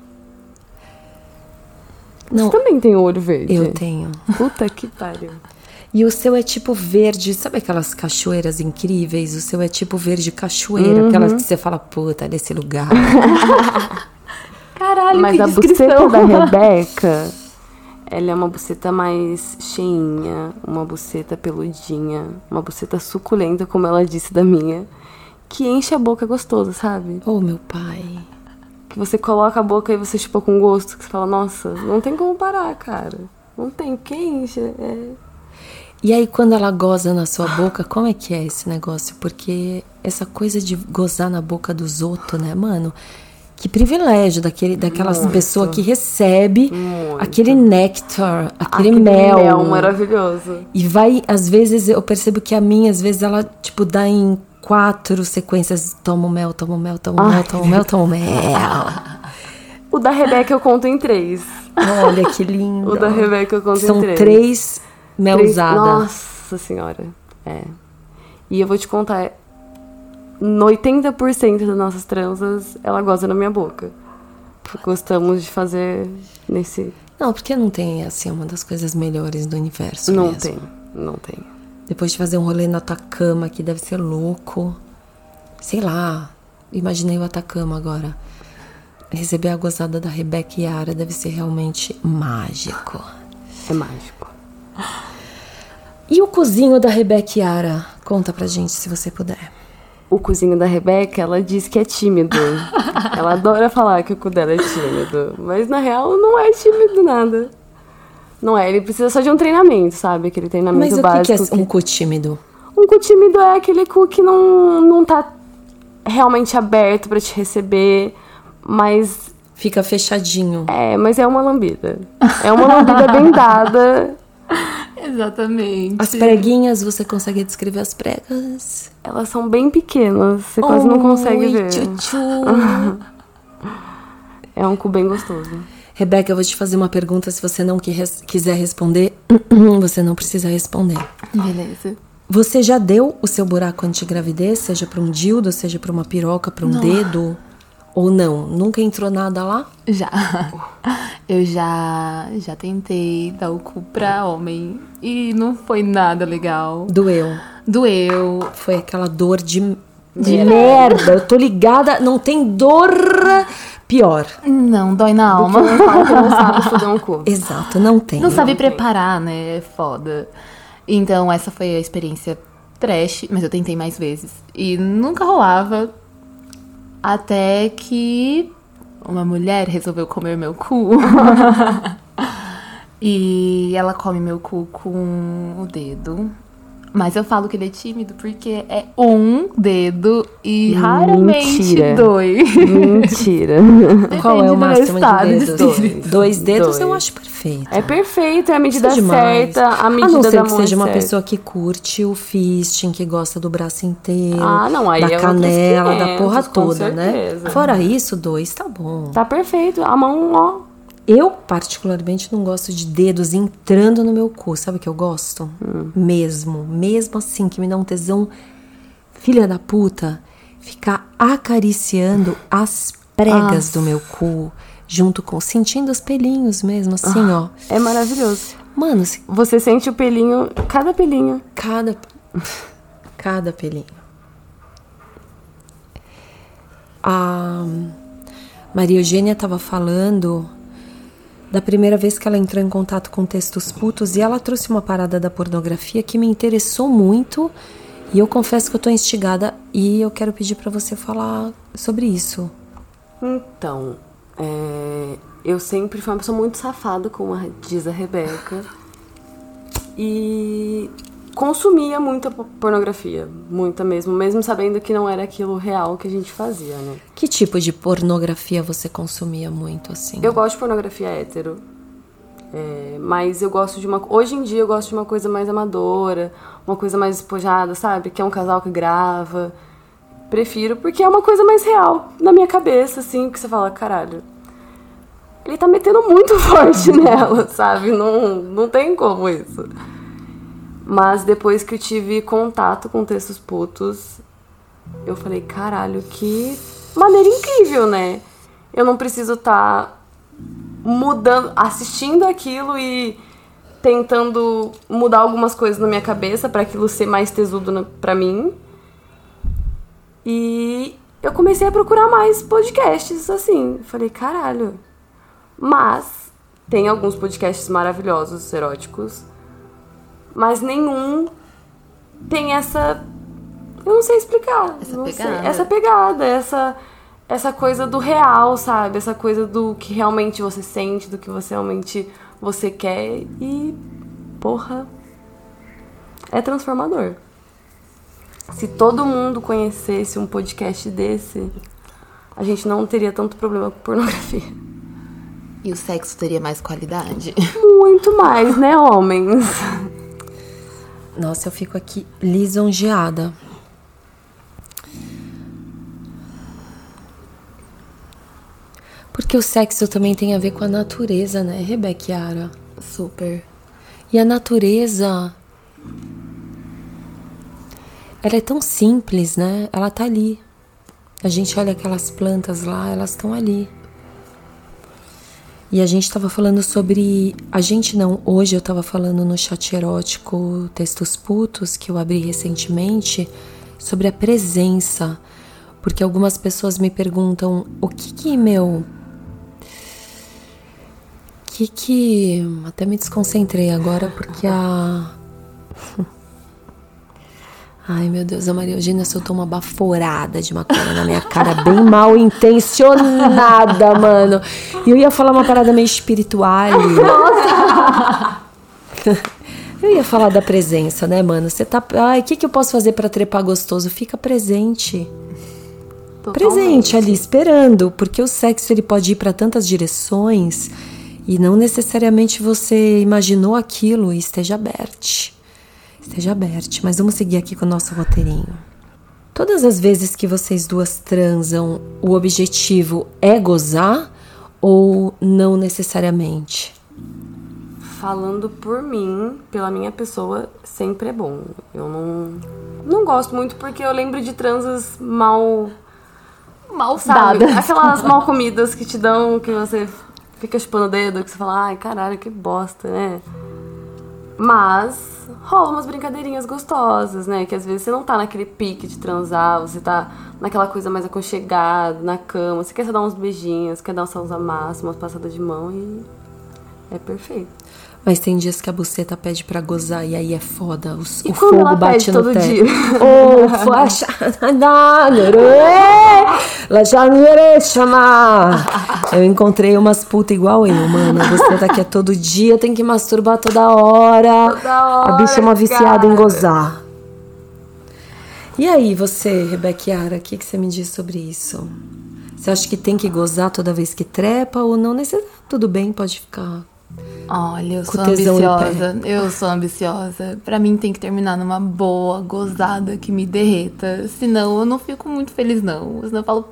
Não, Você também tem o olho verde? eu tenho. Puta que pariu. E o seu é tipo verde, sabe aquelas cachoeiras incríveis? O seu é tipo verde cachoeira, aquelas que você fala, puta, nesse lugar. Caralho, Mas que a descrição. buceta da Rebeca, ela é uma buceta mais cheinha, uma buceta peludinha, uma buceta suculenta, como ela disse da minha, que enche a boca gostoso, sabe? Oh, meu pai. Que você coloca a boca e você chupa com gosto, que você fala, nossa, não tem como parar, cara. Não tem, porque enche, E aí, quando ela goza na sua boca, como é que é esse negócio? Porque essa coisa de gozar na boca dos outros, né, mano? Que privilégio daquelas pessoas que recebe aquele néctar, aquele mel. Maravilhoso. E vai, às vezes, eu percebo que a minha, às vezes, ela, tipo, dá em 4 sequências. Toma o mel, toma o mel, toma o mel, toma o mel, toma o mel. O da Rebeca eu conto em 3. Olha que lindo. O da Rebeca eu conto São em 3. 3 melzadas. Nossa senhora. E eu vou te contar, no 80% das nossas transas, ela goza na minha boca. Gostamos de fazer nesse... Não, porque não tem, assim, uma das coisas melhores do universo Não mesmo. Não tem. Depois de fazer um rolê no Atacama, que deve ser louco. Sei lá, imaginei o Atacama agora. Receber a gozada da Rebeca Yara deve ser realmente mágico. É mágico. E o cozinho da Rebeca Yara? Conta pra gente, se você puder. O cozinho da Rebeca, ela diz que é tímido. Ela adora falar que o cu dela é tímido. Mas, na real, não é tímido nada. Não é, ele precisa só de um treinamento, sabe? Aquele treinamento Mas básico. o que é um cu tímido? Um cu tímido é aquele cu que não tá realmente aberto pra te receber, mas... Fica fechadinho. Mas é uma lambida. É uma lambida bem dada. Exatamente. As preguinhas, você consegue descrever as pregas? Elas são bem pequenas, você quase não consegue ver. Tchutchu. É um cu bem gostoso. Rebeca, eu vou te fazer uma pergunta. Se você não quiser responder, você não precisa responder. Beleza. Você já deu o seu buraco antigravidez, seja pra um dildo, seja pra uma piroca, pra um dedo? Ou não? Nunca entrou nada lá? Já. Eu já tentei dar o cu pra homem e não foi nada legal. Doeu. Foi aquela dor de merda. Eu tô ligada, não tem dor pior. Não, dói na alma. Não sabe fuder um cu. Exato, não tem. Não sabe preparar, né? É foda. Então, essa foi a experiência trash, mas eu tentei mais vezes. E nunca rolava. Até que uma mulher resolveu comer meu cu. E ela come meu cu com o dedo. Mas eu falo que ele é tímido porque é um dedo e raramente dois. Mentira. Qual é o máximo de dedos? espírito. 2 dedos Dois. eu acho perfeito. É perfeito, é a medida Isso é demais. certa, a medida a não da ser mão que seja uma certa. pessoa que curte o fisting, que gosta do braço inteiro, Ah, não, aí da é outros canela, da 500, porra com toda, né? certeza. Fora isso, 2 tá bom. Tá perfeito, a mão, ó. Eu, particularmente, não gosto de dedos entrando no meu cu. Sabe o que eu gosto? Mesmo assim, que me dá um tesão, filha da puta, ficar acariciando as pregas do meu cu, junto com, sentindo os pelinhos mesmo, assim, ó. É maravilhoso. Mano, Você sente o pelinho, cada pelinho. cada pelinho. A Maria Eugênia tava falando da primeira vez que ela entrou em contato com textos putos, e ela trouxe uma parada da pornografia que me interessou muito, e eu confesso que eu tô instigada e eu quero pedir pra você falar sobre isso. Então, eu sempre fui uma pessoa muito safada, como diz a Rebeca, e consumia muita pornografia, muita mesmo sabendo que não era aquilo real que a gente fazia, né? Que tipo de pornografia você consumia muito, assim? Eu gosto de pornografia hétero, mas eu gosto de hoje em dia eu gosto de uma coisa mais amadora, uma coisa mais despojada, sabe? Que é um casal que grava. Prefiro, porque é uma coisa mais real na minha cabeça, assim, que você fala, caralho, ele tá metendo muito forte nela, sabe? Não tem como isso. Mas depois que eu tive contato com textos putos, eu falei, caralho, que maneira incrível, né? Eu não preciso estar mudando, assistindo aquilo e tentando mudar algumas coisas na minha cabeça pra aquilo ser mais tesudo pra mim. E eu comecei a procurar mais podcasts, assim. Falei, caralho. Mas tem alguns podcasts maravilhosos, eróticos, mas nenhum tem essa... Eu não sei explicar. Essa pegada, essa coisa do real, sabe? Essa coisa do que realmente você sente, do que você realmente você quer. E, porra, é transformador. Se todo mundo conhecesse um podcast desse, a gente não teria tanto problema com pornografia. E o sexo teria mais qualidade? Muito mais, né, homens? Nossa, eu fico aqui lisonjeada. Porque o sexo também tem a ver com a natureza, né, Rebequiara? Super. E a natureza, ela é tão simples, né? Ela tá ali. A gente olha aquelas plantas lá, elas estão ali. E a gente tava falando sobre... A gente não, hoje eu tava falando no chat erótico Textos Putos, que eu abri recentemente, sobre a presença. Porque algumas pessoas me perguntam, até me desconcentrei agora, porque Ai, meu Deus, a Maria Eugênia soltou uma baforada de maconha na minha cara, bem mal intencionada, mano. E eu ia falar uma parada meio espiritual. Nossa! Eu ia falar da presença, né, mano? Você tá... Ai, o que eu posso fazer pra trepar gostoso? Fica presente. Totalmente. Presente ali, esperando. Porque o sexo, ele pode ir pra tantas direções e não necessariamente você imaginou aquilo e esteja aberto. Esteja aberto, mas vamos seguir aqui com o nosso roteirinho. Todas as vezes que vocês duas transam, o objetivo é gozar ou não necessariamente? falando por mim, pela minha pessoa, sempre é bom. Eu não gosto muito porque eu lembro de transas mal dadas. Aquelas mal comidas que te dão, que você fica chupando o dedo, que você fala, ai, caralho, que bosta, né? Mas rola umas brincadeirinhas gostosas, né? Que às vezes você não tá naquele pique de transar, você tá naquela coisa mais aconchegada, na cama, você quer só dar uns beijinhos, quer dar uns amassos, umas passadas de mão e é perfeito. Mas tem dias que a buceta pede pra gozar e aí é foda. O quando ela fogo bate pede no todo teto. dia? Oh, flash. Ela já me chamar. Eu encontrei umas putas igual eu, mano. A buceta aqui é todo dia, tem que masturbar toda hora. A bicha é uma viciada em gozar. E aí, você, Rebequiara, o que você me diz sobre isso? Você acha que tem que gozar toda vez que trepa ou não? Tudo bem, pode ficar... Olha, eu sou ambiciosa. Eu sou ambiciosa. Pra mim tem que terminar numa boa gozada que me derreta. Senão eu não fico muito feliz, não. Senão eu falo...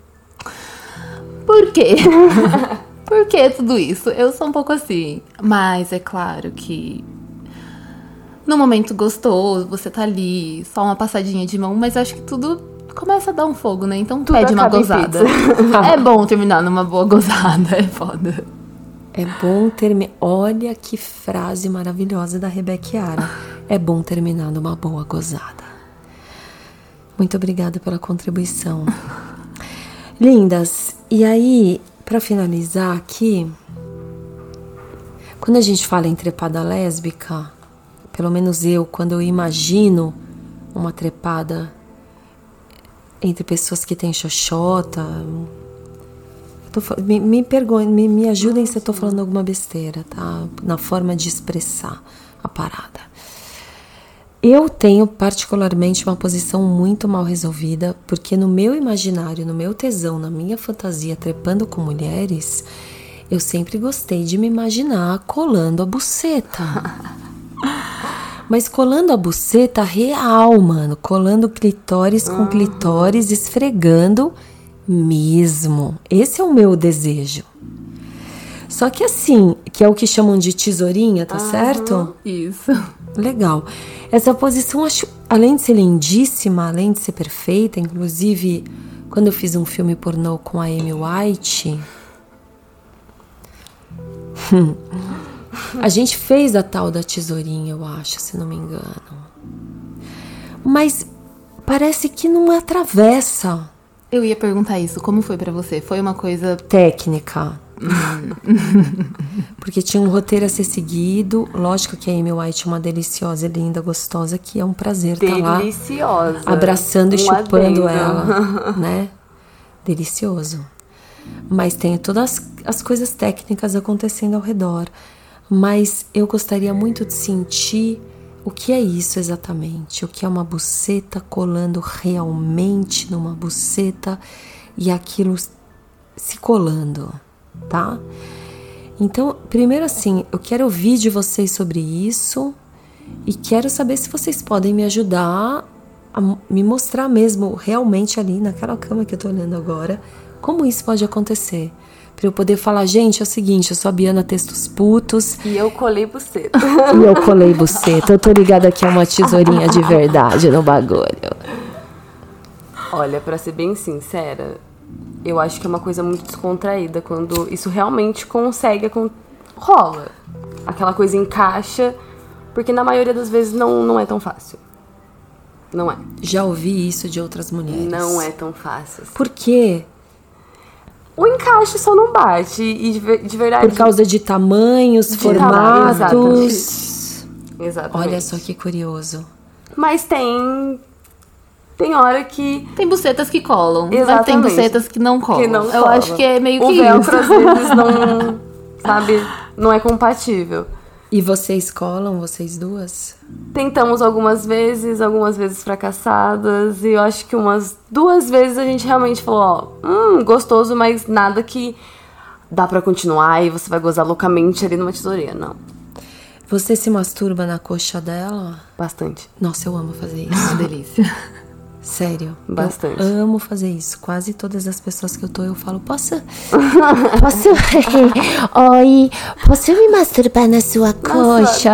Por quê? Por que tudo isso? Eu sou um pouco assim. Mas é claro que... No momento gostoso, você tá ali, só uma passadinha de mão. Mas acho que tudo começa a dar um fogo, né? Então tudo pede uma gozada. É bom terminar numa boa gozada. É foda. É bom terminar... Olha que frase maravilhosa da Rebequiara. É bom terminar numa boa gozada. Muito obrigada pela contribuição. Lindas, e aí, pra finalizar aqui, quando a gente fala em trepada lésbica, pelo menos eu, quando eu imagino uma trepada entre pessoas que têm xoxota... Me ajudem se eu tô falando alguma besteira, tá? Na forma de expressar a parada. Eu tenho particularmente uma posição muito mal resolvida, porque no meu imaginário, no meu tesão, na minha fantasia, trepando com mulheres, eu sempre gostei de me imaginar colando a buceta. Mas colando a buceta real, mano. Colando clitóris com clitóris, esfregando mesmo. Esse é o meu desejo. Só que assim, que é o que chamam de tesourinha, tá certo? Isso. Legal. Essa posição, acho, além de ser lindíssima, além de ser perfeita, inclusive, quando eu fiz um filme pornô com a Amy White, a gente fez a tal da tesourinha, eu acho, se não me engano. Mas parece que não atravessa. Eu ia perguntar isso, como foi pra você? Foi uma coisa... Técnica. Porque tinha um roteiro a ser seguido. Lógico que a Amy White é uma deliciosa, linda, gostosa, que é um prazer estar lá abraçando e chupando ela, né? Delicioso. Mas tem todas as coisas técnicas acontecendo ao redor. Mas eu gostaria muito de sentir o que é isso exatamente, o que é uma buceta colando realmente numa buceta e aquilo se colando, tá? Então, primeiro assim, eu quero ouvir de vocês sobre isso e quero saber se vocês podem me ajudar a me mostrar mesmo, realmente ali naquela cama que eu tô olhando agora, como isso pode acontecer. Pra eu poder falar, gente, é o seguinte, eu sou a Biana Textos Putos. E eu colei buceta. E eu colei buceta. Eu tô ligada que é uma tesourinha de verdade no bagulho. Olha, pra ser bem sincera, eu acho que é uma coisa muito descontraída quando isso realmente consegue... rola. Aquela coisa encaixa, porque na maioria das vezes não é tão fácil. Não é. Já ouvi isso de outras mulheres. Não é tão fácil. Assim. Por quê? O encaixe só não bate. E de verdade... Por causa de tamanhos, formatos. Exatamente. Olha só que curioso. Mas tem hora que... Tem bucetas que colam. Exatamente. Mas tem bucetas que não colam. Eu colam. Acho que é meio que isso. O velcro às vezes não... sabe? Não é compatível. E vocês colam, vocês duas? Tentamos algumas vezes fracassadas. E eu acho que umas 2 vezes a gente realmente falou, ó, gostoso, mas nada que dá pra continuar e você vai gozar loucamente ali numa tesourinha, não. Você se masturba na coxa dela? Bastante. Nossa, eu amo fazer isso. Uma delícia. Sério. Bastante. Eu amo fazer isso. Quase todas as pessoas que eu falo, posso Oi, posso me masturbar na sua coxa?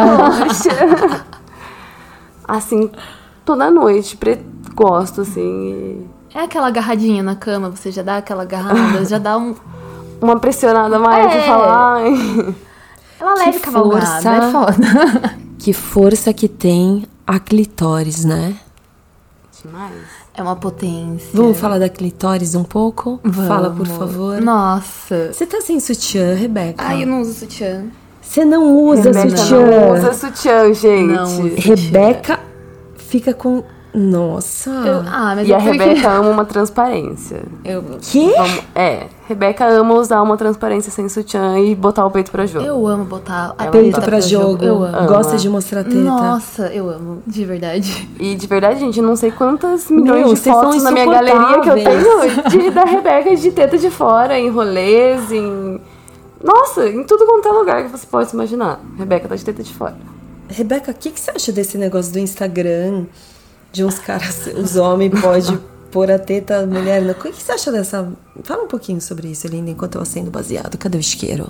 Assim, toda noite, gosto, assim. É aquela agarradinha na cama, você já dá aquela agarrada, já dá uma pressionada mais e falar. Ai. Ela leve cavalgada, é foda. Que força que tem a clitóris, né? Demais. É uma potência. Vamos falar da clitóris um pouco? Vamos. Fala, por favor. Nossa. Você tá sem sutiã, Rebeca? Ai, eu não uso sutiã. Você não usa Rebeca sutiã? Não usa sutiã, gente. Não usa Rebeca fica com... Nossa. Mas e a Rebeca ama uma transparência. Quê? Rebeca ama usar uma transparência sem sutiã e botar o peito pra jogo. Eu amo botar a peito pra jogo. Eu amo. Gosta de mostrar teta. Nossa, eu amo, de verdade. E de verdade, gente, não sei quantas milhões de vocês fotos são na minha galeria que eu tenho da Rebeca de teta de fora, em rolês, Nossa, em tudo quanto é lugar que você pode imaginar. Rebeca tá de teta de fora. Rebeca, o que você acha desse negócio do Instagram? De uns caras, os homens podem pôr a teta, a mulher... O que você acha dessa... Fala um pouquinho sobre isso, linda, enquanto eu acendo baseado. Cadê o isqueiro?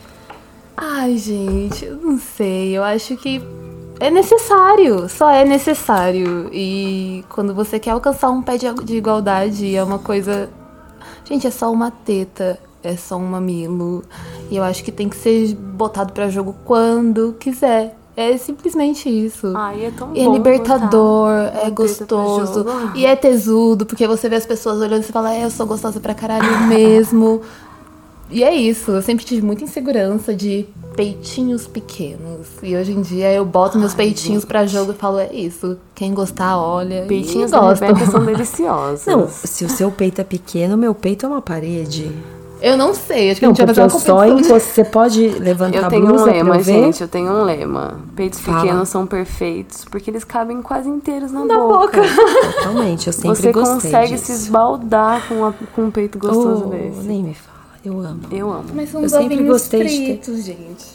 Ai, gente, eu não sei. Eu acho que é necessário, só é necessário. E quando você quer alcançar um pé de igualdade, é uma coisa... Gente, é só uma teta, é só um mamilo. E eu acho que tem que ser botado pra jogo quando quiser. É simplesmente isso. Ai, é tão bom. E é libertador, é gostoso. E é tesudo, porque você vê as pessoas olhando e você fala, eu sou gostosa pra caralho mesmo. E é isso, eu sempre tive muita insegurança de peitinhos pequenos. E hoje em dia eu boto meus peitinhos pra jogo e falo, é isso. Quem gostar, olha. Peitinhos da Rebeca são deliciosos. Não, se o seu peito é pequeno, meu peito é uma parede. Eu não sei, acho que a gente vai fazer uma competição. Você pode levantar a blusa Eu tenho um lema, pra eu ver? gente, eu tenho um lema. Peitos pequenos são perfeitos, porque eles cabem quase inteiros na boca. Totalmente, eu sempre você gostei consegue disso. se esbaldar com um peito gostoso desse. Nem me fala, eu amo. Eu amo. Mas são eu os sempre ovinhos gostei fritos, gente.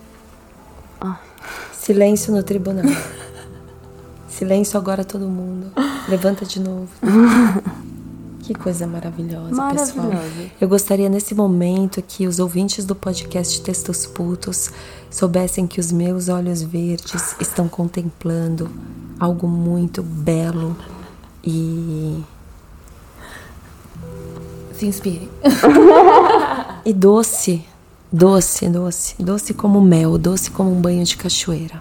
Silêncio no tribunal. Silêncio agora todo mundo. Levanta de novo. Que coisa maravilhosa, pessoal. Eu gostaria nesse momento que os ouvintes do podcast Textos Putos soubessem que os meus olhos verdes estão contemplando algo muito belo e... Se inspire. E doce. Doce como mel, doce como um banho de cachoeira.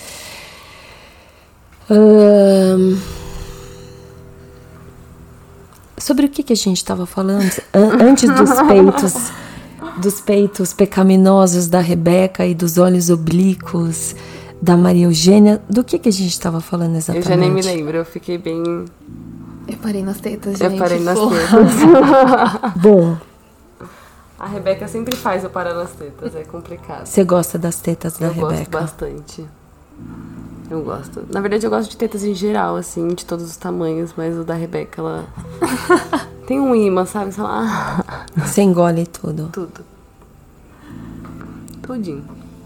Sobre o que a gente estava falando? Antes dos peitos pecaminosos da Rebeca e dos olhos oblíquos da Maria Eugênia, do que a gente estava falando exatamente? Eu já nem me lembro, eu fiquei bem... Eu parei nas tetas, gente. Eu parei nas tetas. Bom. A Rebeca sempre faz eu parar nas tetas, é complicado. Você gosta das tetas da Rebeca? Eu gosto bastante. Eu gosto. Na verdade, eu gosto de tetas em geral, assim, de todos os tamanhos, mas o da Rebeca, ela tem um imã, sabe? Você engole tudo. Tudo. Tudinho.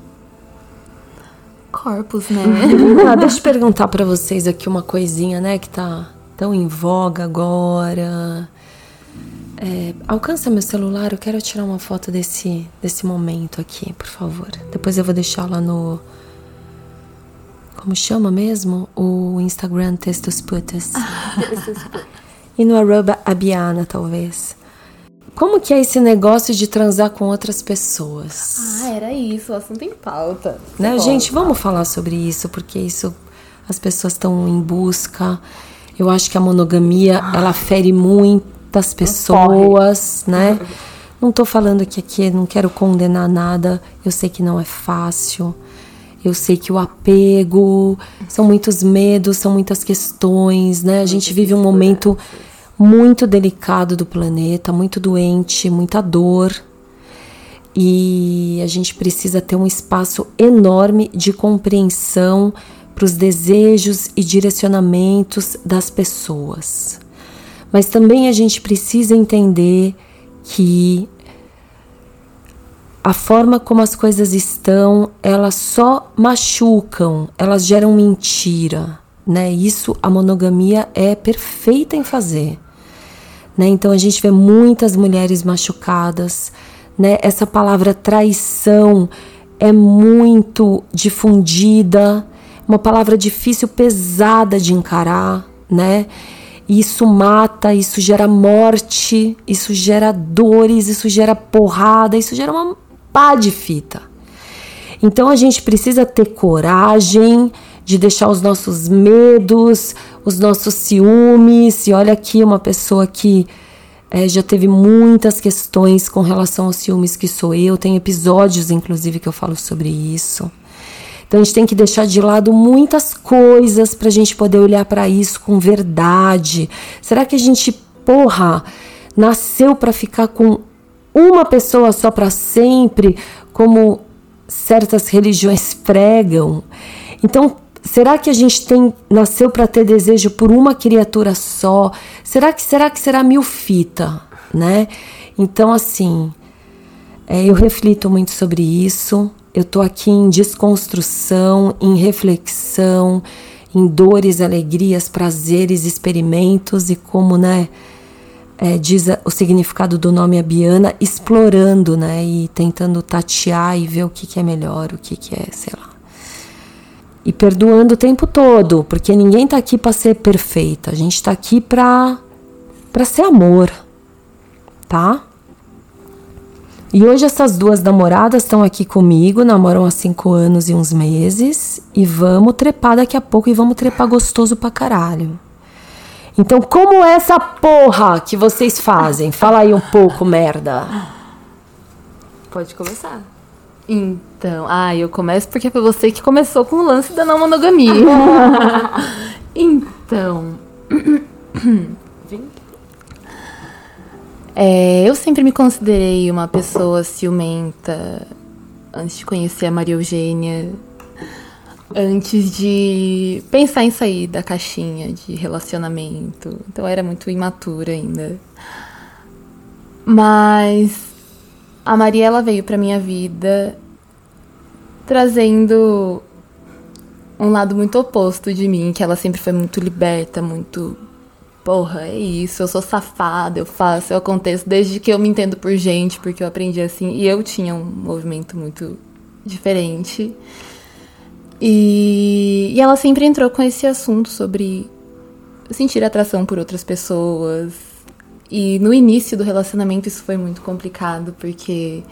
Corpos, né? Deixa eu perguntar pra vocês aqui uma coisinha, né, que tá tão em voga agora. Alcança meu celular, eu quero tirar uma foto desse momento aqui, por favor. Depois eu vou deixar lá no... Como chama mesmo? O Instagram Textos Putas. E no @abiana, talvez. Como que é esse negócio de transar com outras pessoas? Era isso, o assunto em pauta. Né, gente, vamos falar sobre isso, porque isso as pessoas estão em busca. Eu acho que a monogamia, ela fere muitas pessoas, né? Não tô falando que aqui não quero condenar nada. Eu sei que não é fácil. Eu sei que o apego, são muitos medos, são muitas questões, né? A gente vive um momento muito delicado do planeta, muito doente, muita dor. E a gente precisa ter um espaço enorme de compreensão para os desejos e direcionamentos das pessoas. Mas também a gente precisa entender que a forma como as coisas estão, elas só machucam, elas geram mentira, né? Isso a monogamia é perfeita em fazer, né? Então a gente vê muitas mulheres machucadas, né? Essa palavra traição é muito difundida, uma palavra difícil, pesada de encarar, né? Isso mata, isso gera morte, isso gera dores, isso gera porrada, isso gera uma pá de fita. Então a gente precisa ter coragem de deixar os nossos medos, os nossos ciúmes. E olha aqui uma pessoa que já teve muitas questões com relação aos ciúmes, que sou eu. Tem episódios, inclusive, que eu falo sobre isso. Então a gente tem que deixar de lado muitas coisas pra gente poder olhar pra isso com verdade. Será que a gente, nasceu pra ficar com uma pessoa só pra sempre, como certas religiões pregam? Então, será que a gente nasceu para ter desejo por uma criatura só? Será que será mil fita, né? Então, assim, eu reflito muito sobre isso. Eu tô aqui em desconstrução, em reflexão, em dores, alegrias, prazeres, experimentos e como, né, diz o significado do nome Abiana, explorando, né, e tentando tatear e ver o que é melhor, o que é, sei lá. E perdoando o tempo todo, porque ninguém tá aqui para ser perfeita. A gente tá aqui pra ser amor, tá? E hoje essas duas namoradas estão aqui comigo, namoram há 5 anos e uns meses, e vamos trepar daqui a pouco, e vamos trepar gostoso pra caralho. Então, como é essa porra que vocês fazem? Fala aí um pouco, merda. Pode começar. Então, eu começo porque foi você que começou com o lance da não monogamia. Então, eu sempre me considerei uma pessoa ciumenta antes de conhecer a Maria Eugênia, antes de pensar em sair da caixinha de relacionamento. Então eu era muito imatura ainda. Mas a Maria, ela veio pra minha vida trazendo um lado muito oposto de mim, que ela sempre foi muito liberta, muito... é isso, eu sou safada, eu faço, eu aconteço desde que eu me entendo por gente, porque eu aprendi assim, e eu tinha um movimento muito diferente. E ela sempre entrou com esse assunto sobre sentir atração por outras pessoas. E no início do relacionamento isso foi muito complicado, porque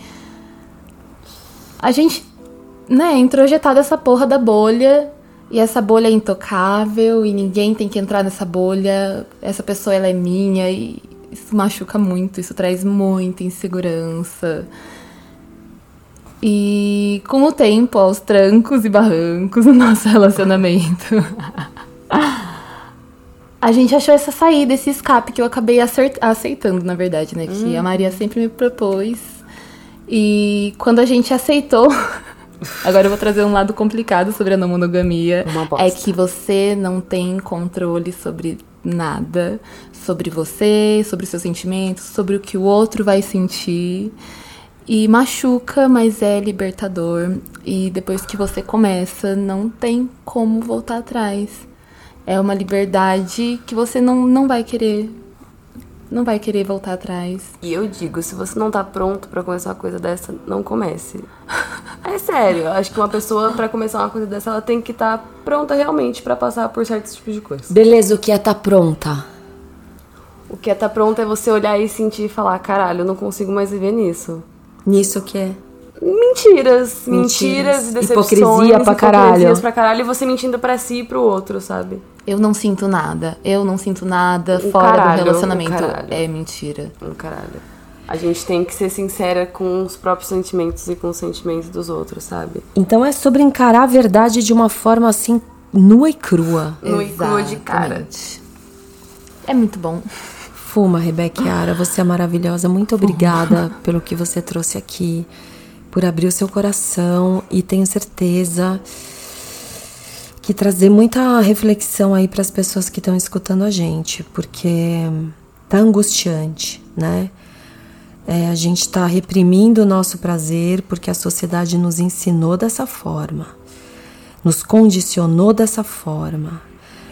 a gente, né, introjetado essa porra da bolha, e essa bolha é intocável, e ninguém tem que entrar nessa bolha, essa pessoa, ela é minha, e isso machuca muito, isso traz muita insegurança. E com o tempo, aos trancos e barrancos do nosso relacionamento, a gente achou essa saída, esse escape que eu acabei aceitando, na verdade, né? Que a Maria sempre me propôs. E quando a gente aceitou... Agora eu vou trazer um lado complicado sobre a não monogamia. É que você não tem controle sobre nada. Sobre você, sobre seus sentimentos, sobre o que o outro vai sentir. E machuca, mas é libertador. E depois que você começa, não tem como voltar atrás. É uma liberdade que você não vai querer. Não vai querer voltar atrás. E eu digo, se você não tá pronto pra começar uma coisa dessa, não comece. É sério, eu acho que uma pessoa, pra começar uma coisa dessa, ela tem que estar pronta realmente pra passar por certos tipos de coisas. Beleza, o que é tá pronta? O que é tá pronta é você olhar e sentir e falar, caralho, eu não consigo mais viver nisso. Nisso o que é? Mentiras e decepções. Hipocrisia pra caralho. Hipocrisias pra caralho, e você mentindo pra si e pro outro, sabe? Eu não sinto nada fora do relacionamento. É mentira. Caralho. A gente tem que ser sincera com os próprios sentimentos e com os sentimentos dos outros, sabe? Então é sobre encarar a verdade de uma forma assim, nua e crua. Nua e crua de cara. É muito bom. Fuma, Rebeca Yara, você é maravilhosa. Muito obrigada pelo que você trouxe aqui, por abrir o seu coração, e tenho certeza que trazer muita reflexão aí para as pessoas que estão escutando a gente, porque tá angustiante, né? A gente tá reprimindo o nosso prazer porque a sociedade nos ensinou dessa forma, nos condicionou dessa forma.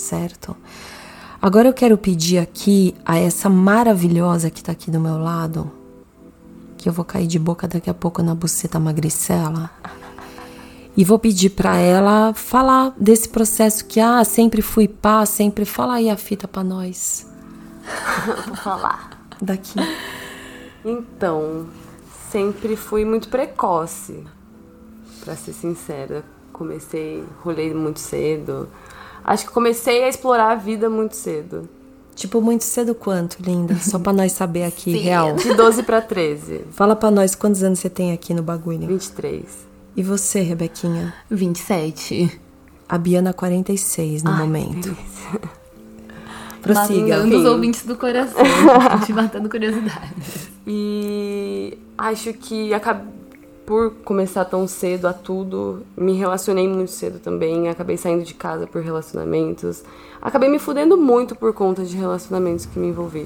certo? Agora eu quero pedir aqui a essa maravilhosa que tá aqui do meu lado, que eu vou cair de boca daqui a pouco na buceta magricela, e vou pedir pra ela falar desse processo que, sempre fui pá, sempre... Fala aí a fita pra nós. Vou falar. Daqui. Então, sempre fui muito precoce, pra ser sincera. Rolei muito cedo. Acho que comecei a explorar a vida muito cedo. Tipo, muito cedo quanto, linda? Só pra nós saber aqui, Sim. real. De 12 pra 13. Fala pra nós quantos anos você tem aqui no bagulho. 23. E você, Rebequinha? 27. A Biana, 46 no momento. Delícia. Prossiga. Matando os Enfim. ouvintes do coração. Te matando curiosidade. E acho que por começar tão cedo a tudo, me relacionei muito cedo também, acabei saindo de casa por relacionamentos, acabei me fudendo muito por conta de relacionamentos que me envolvi.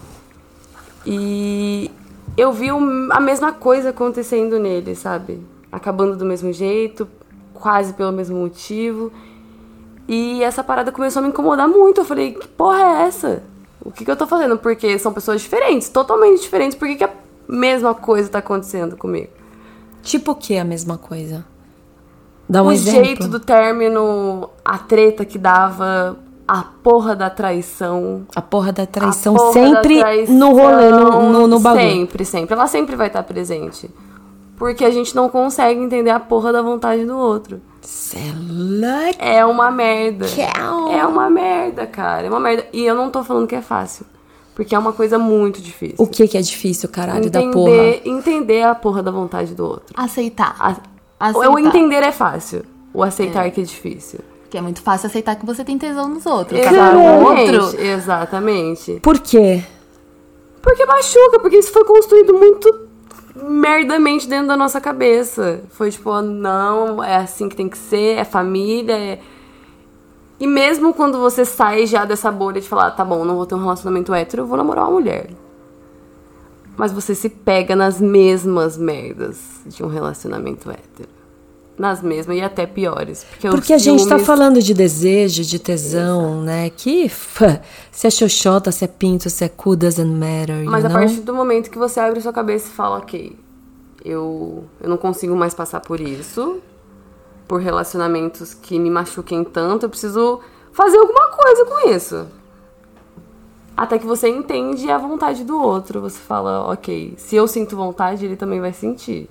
E eu vi a mesma coisa acontecendo nele, sabe? Acabando do mesmo jeito, quase pelo mesmo motivo. E essa parada começou a me incomodar muito. Eu falei, que porra é essa? O que eu tô fazendo? Porque são pessoas diferentes, totalmente diferentes. Por que a mesma coisa tá acontecendo comigo? Tipo o que a mesma coisa? Dá um O exemplo. jeito do término, a treta que dava, a porra da traição. A porra da traição A porra sempre da traição, no rolê, no bagulho. Sempre, sempre. Ela sempre vai estar presente. Porque a gente não consegue entender a porra da vontade do outro. Cê é louco. É uma merda. Tchau. É uma merda, cara. É uma merda. E eu não tô falando que é fácil. Porque é uma coisa muito difícil. O que é difícil, caralho, da porra? Entender a porra da vontade do outro. Aceitar. O entender é fácil. O aceitar que é difícil. Porque é muito fácil aceitar que você tem tesão nos outros. Exatamente. Outro. Exatamente. Por quê? Porque machuca, porque isso foi construído muito merdamente dentro da nossa cabeça. Foi tipo, não, é assim que tem que ser, é família, E mesmo quando você sai já dessa bolha de falar, tá bom, não vou ter um relacionamento hétero, eu vou namorar uma mulher. Mas você se pega nas mesmas merdas de um relacionamento hétero. Nas mesmas e até piores. Porque a gente tá falando de desejo, de tesão, né? Que se é xoxota, se é pinto, se é cu, doesn't matter. Mas a partir do momento que você abre sua cabeça e fala, ok, eu não consigo mais passar por isso, por relacionamentos que me machuquem tanto, eu preciso fazer alguma coisa com isso. Até que você entende a vontade do outro. Você fala, ok, se eu sinto vontade, ele também vai sentir.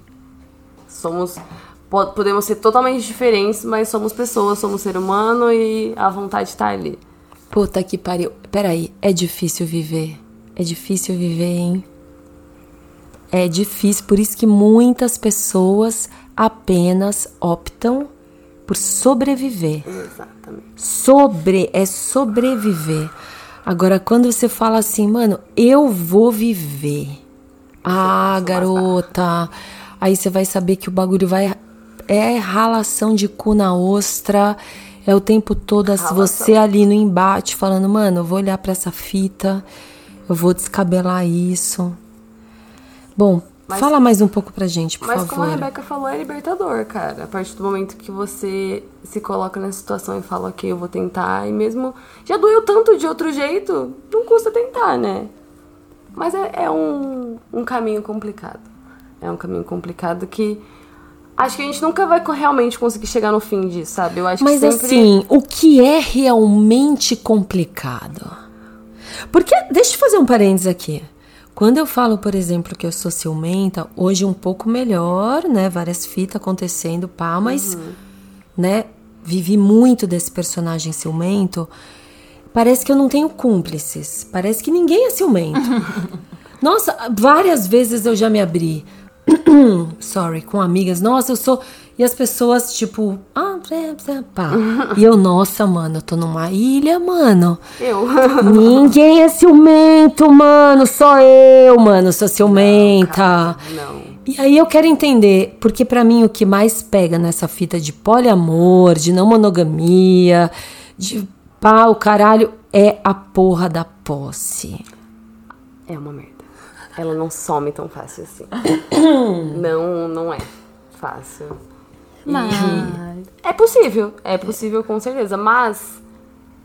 Podemos ser totalmente diferentes, mas somos pessoas, somos ser humano e a vontade tá ali. Puta que pariu. Peraí, é difícil viver. É difícil viver, hein? É difícil, por isso que muitas pessoas apenas optam por sobreviver. Exatamente. É sobreviver. Agora, quando você fala assim, mano, eu vou viver. Garota. Aí você vai saber que o bagulho vai... É ralação de cu na ostra. É o tempo todo você ali no embate, falando, mano, eu vou olhar pra essa fita, eu vou descabelar isso. Bom, fala mais um pouco pra gente, por favor. Mas como a Rebeca falou, é libertador, cara. A partir do momento que você se coloca nessa situação e fala, ok, eu vou tentar, e mesmo já doeu tanto de outro jeito, não custa tentar, né? Mas é um caminho complicado. É um caminho complicado que acho que a gente nunca vai realmente conseguir chegar no fim disso, sabe? Eu acho Mas que sempre... assim, o que é realmente complicado? Porque, deixa eu fazer um parênteses aqui. Quando eu falo, por exemplo, que eu sou ciumenta, hoje um pouco melhor, né? Várias fitas acontecendo, pá, mas, né? Vivi muito desse personagem ciumento. Parece que eu não tenho cúmplices. Parece que ninguém é ciumento. Nossa, várias vezes eu já me abri. Com amigas. Nossa, eu sou... E as pessoas, tipo... pá. E eu, nossa, mano, eu tô numa ilha, mano. Ninguém é ciumento, mano. Só eu, mano, sou ciumenta. Não. E aí eu quero entender, porque pra mim o que mais pega nessa fita de poliamor, de não monogamia, de pau, caralho, é a porra da posse. É uma merda. Ela não some tão fácil assim. Não é fácil. Mas... É possível com certeza, mas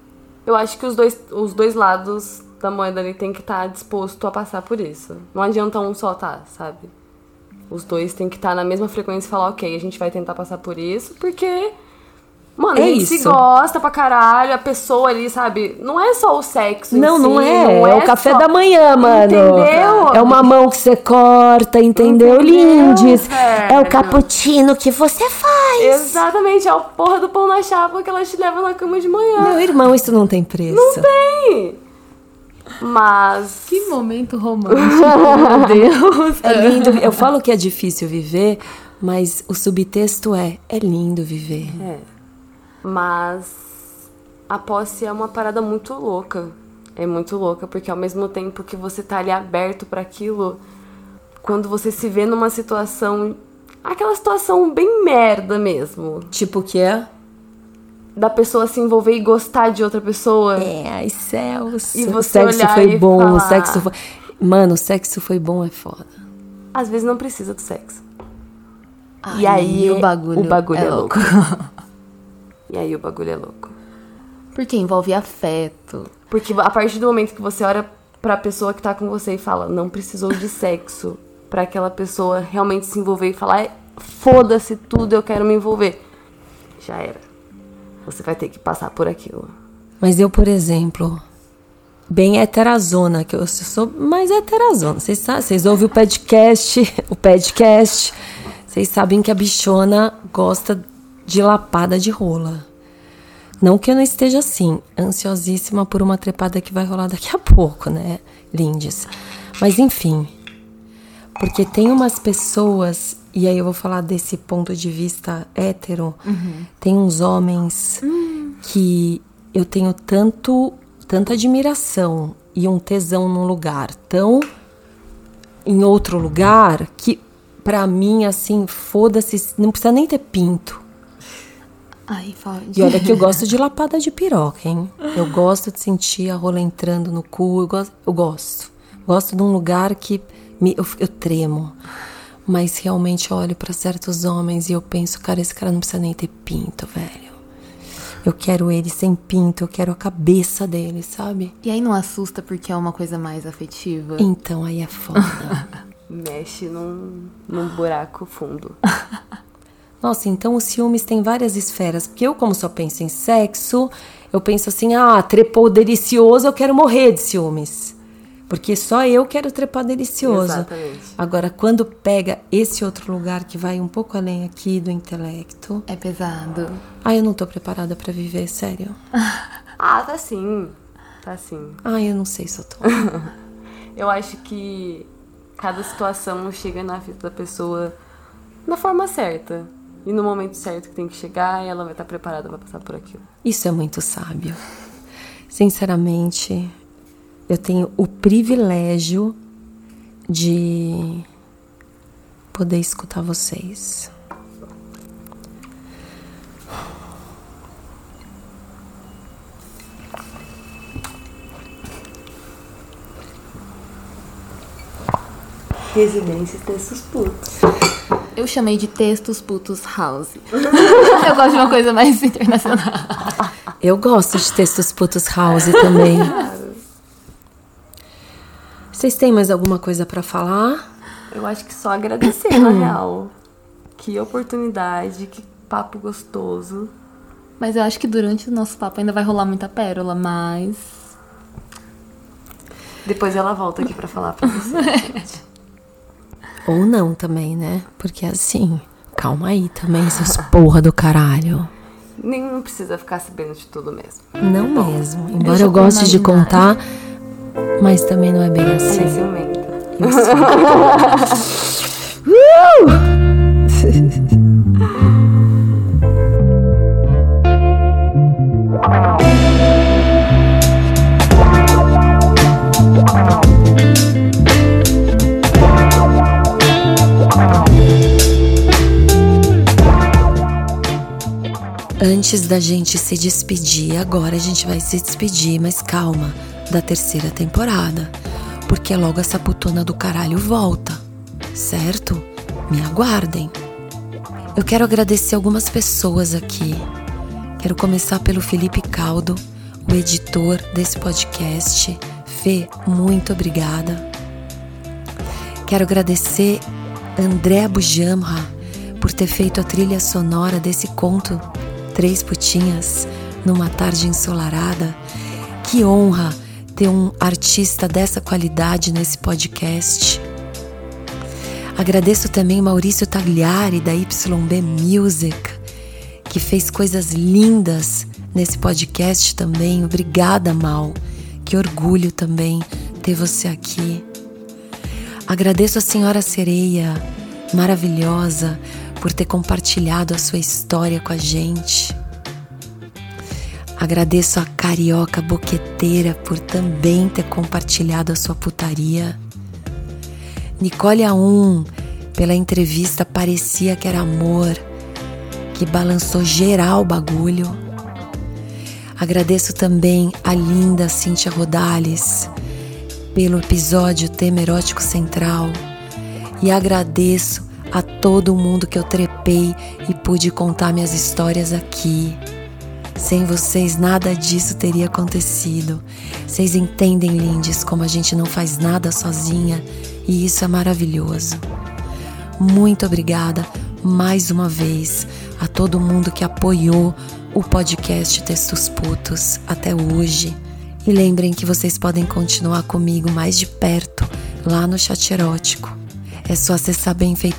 Eu acho que os dois lados da moeda ali tem que estar disposto a passar por isso. Não adianta um só sabe? Os dois tem que estar na mesma frequência e falar, ok, a gente vai tentar passar por isso, porque... Mano, a gente se gosta pra caralho, a pessoa ali, sabe? Não é só o sexo não, em si, não é o café da manhã, mano. Entendeu? É uma mão que você corta, entendeu? Lindes. É o cappuccino que você faz. Exatamente, é a porra do pão na chapa que ela te leva na cama de manhã. Meu irmão, isso não tem preço. Não tem! Mas... Que momento romântico, meu Deus. É lindo. Eu falo que é difícil viver, mas o subtexto é lindo viver. Mas a posse é uma parada muito louca. É muito louca, porque ao mesmo tempo que você tá ali aberto pra aquilo, quando você se vê numa situação... Aquela situação bem merda mesmo. Tipo o que é? Da pessoa se envolver e gostar de outra pessoa. Ai, Celso. E O você sexo olhar foi e bom, falar... o sexo foi... Mano, o sexo foi bom, é foda. Às vezes não precisa do sexo. Ai, e aí o bagulho é louco. E aí o bagulho é louco. Porque envolve afeto. Porque a partir do momento que você olha pra pessoa que tá com você e fala, não precisou de sexo, pra aquela pessoa realmente se envolver e falar, foda-se tudo, eu quero me envolver. Já era. Você vai ter que passar por aquilo. Mas eu, por exemplo, bem heterazona, que eu sou mais heterazona. Vocês ouvem o podcast, vocês sabem que a bichona gosta de lapada de rola. Não que eu não esteja assim, ansiosíssima por uma trepada que vai rolar daqui a pouco, né, lindes? Mas enfim, porque tem umas pessoas, e aí eu vou falar desse ponto de vista hétero, tem uns homens que eu tenho tanta admiração e um tesão num lugar tão em outro lugar que pra mim, assim, foda-se, não precisa nem ter pinto. Ai, pode. E olha que eu gosto de lapada de piroca, hein? Eu gosto de sentir a rola entrando no cu, eu gosto. Gosto de um lugar que eu tremo. Mas realmente eu olho pra certos homens e eu penso, cara, esse cara não precisa nem ter pinto, velho. Eu quero ele sem pinto, eu quero a cabeça dele, sabe? E aí não assusta porque é uma coisa mais afetiva? Então aí é foda. Mexe num buraco fundo. Nossa, então os ciúmes têm várias esferas. Porque eu, como só penso em sexo, eu penso assim, trepou delicioso, eu quero morrer de ciúmes. Porque só eu quero trepar delicioso. Exatamente. Agora, quando pega esse outro lugar que vai um pouco além aqui do intelecto... É pesado. Eu não tô preparada pra viver, sério. Tá sim. Tá sim. Eu não sei se eu tô. Eu acho que cada situação chega na vida da pessoa na forma certa. E no momento certo que tem que chegar, ela vai estar preparada pra passar por aquilo. Isso é muito sábio. Sinceramente, eu tenho o privilégio de poder escutar vocês. Residência Textos Putos. Eu chamei de Textos Putos House. Eu gosto de uma coisa mais internacional. Eu gosto de Textos Putos House também. Vocês têm mais alguma coisa pra falar? Eu acho que só agradecer, na real. Que oportunidade, que papo gostoso. Mas eu acho que durante o nosso papo ainda vai rolar muita pérola, mas... Depois ela volta aqui pra falar pra você, gente. Ou não também, né? Porque assim, calma aí também, seus porra do caralho. Não precisa ficar sabendo de tudo mesmo. Não mesmo. Embora eu goste de contar, mas também não é bem assim. É ciumenta. Eu sei. Antes da gente se despedir, agora a gente vai se despedir, mas calma, da terceira temporada, porque logo essa putona do caralho volta, certo? Me aguardem. Eu quero agradecer algumas pessoas aqui. Quero começar pelo Felipe Caldo, o editor desse podcast. Fê, muito obrigada. Quero agradecer André Bujamra por ter feito a trilha sonora desse conto Três Putinhas numa tarde ensolarada. Que honra ter um artista dessa qualidade nesse podcast. Agradeço também Maurício Tagliari da YB Music, que fez coisas lindas nesse podcast também. Obrigada, Mal. Que orgulho também ter você aqui. Agradeço a Senhora Sereia, maravilhosa, por ter compartilhado a sua história com a gente. Agradeço a Carioca Boqueteira por também ter compartilhado a sua putaria. Nicole A1, pela entrevista Parecia Que Era Amor, que balançou geral o bagulho. Agradeço também a linda Cíntia Rodales pelo episódio Tema Erótico Central. E agradeço a todo mundo que eu trepei e pude contar minhas histórias aqui. Sem vocês nada disso teria acontecido. Vocês entendem, lindes, como a gente não faz nada sozinha, e isso é maravilhoso. Muito obrigada mais uma vez a todo mundo que apoiou o podcast Textos Putos até hoje. E lembrem que vocês podem continuar comigo mais de perto lá no Chat Erótico. É só acessar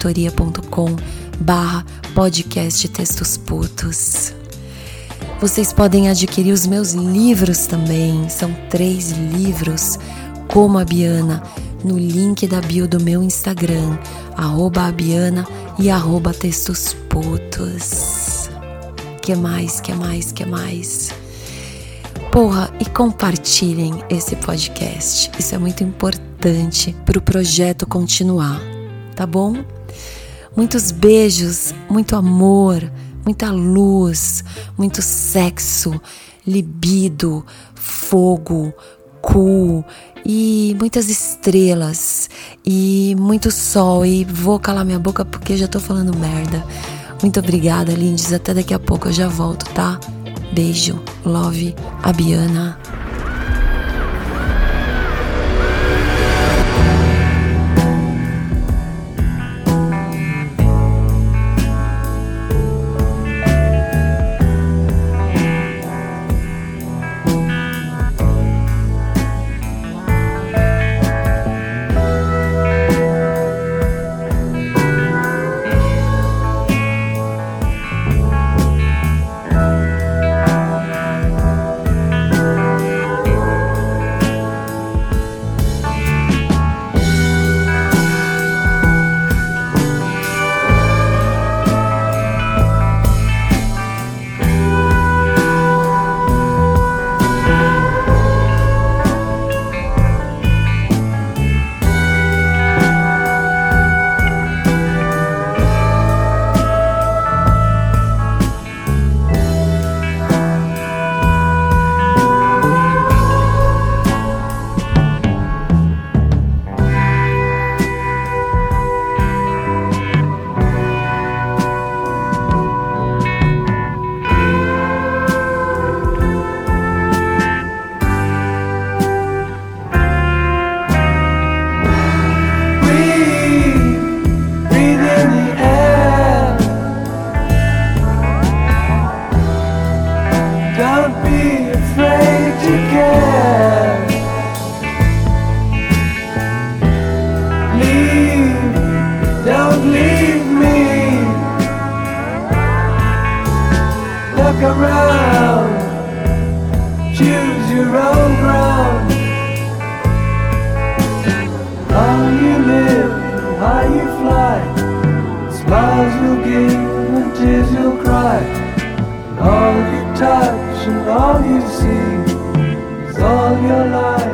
benfeitoria.com/podcast Textos Putos. Vocês podem adquirir os meus livros também. São 3 livros, como a Biana, no link da bio do meu Instagram, @abiana e @textosputos. Que mais? Porra, e compartilhem esse podcast. Isso é muito importante para o projeto continuar, tá bom? Muitos beijos, muito amor, muita luz, muito sexo, libido, fogo, cu e muitas estrelas e muito sol. E vou calar minha boca porque já tô falando merda. Muito obrigada, lindes. Até daqui a pouco eu já volto, tá? Beijo, love, a Biana. Tears you'll cry, and all you touch and all you see is all your life.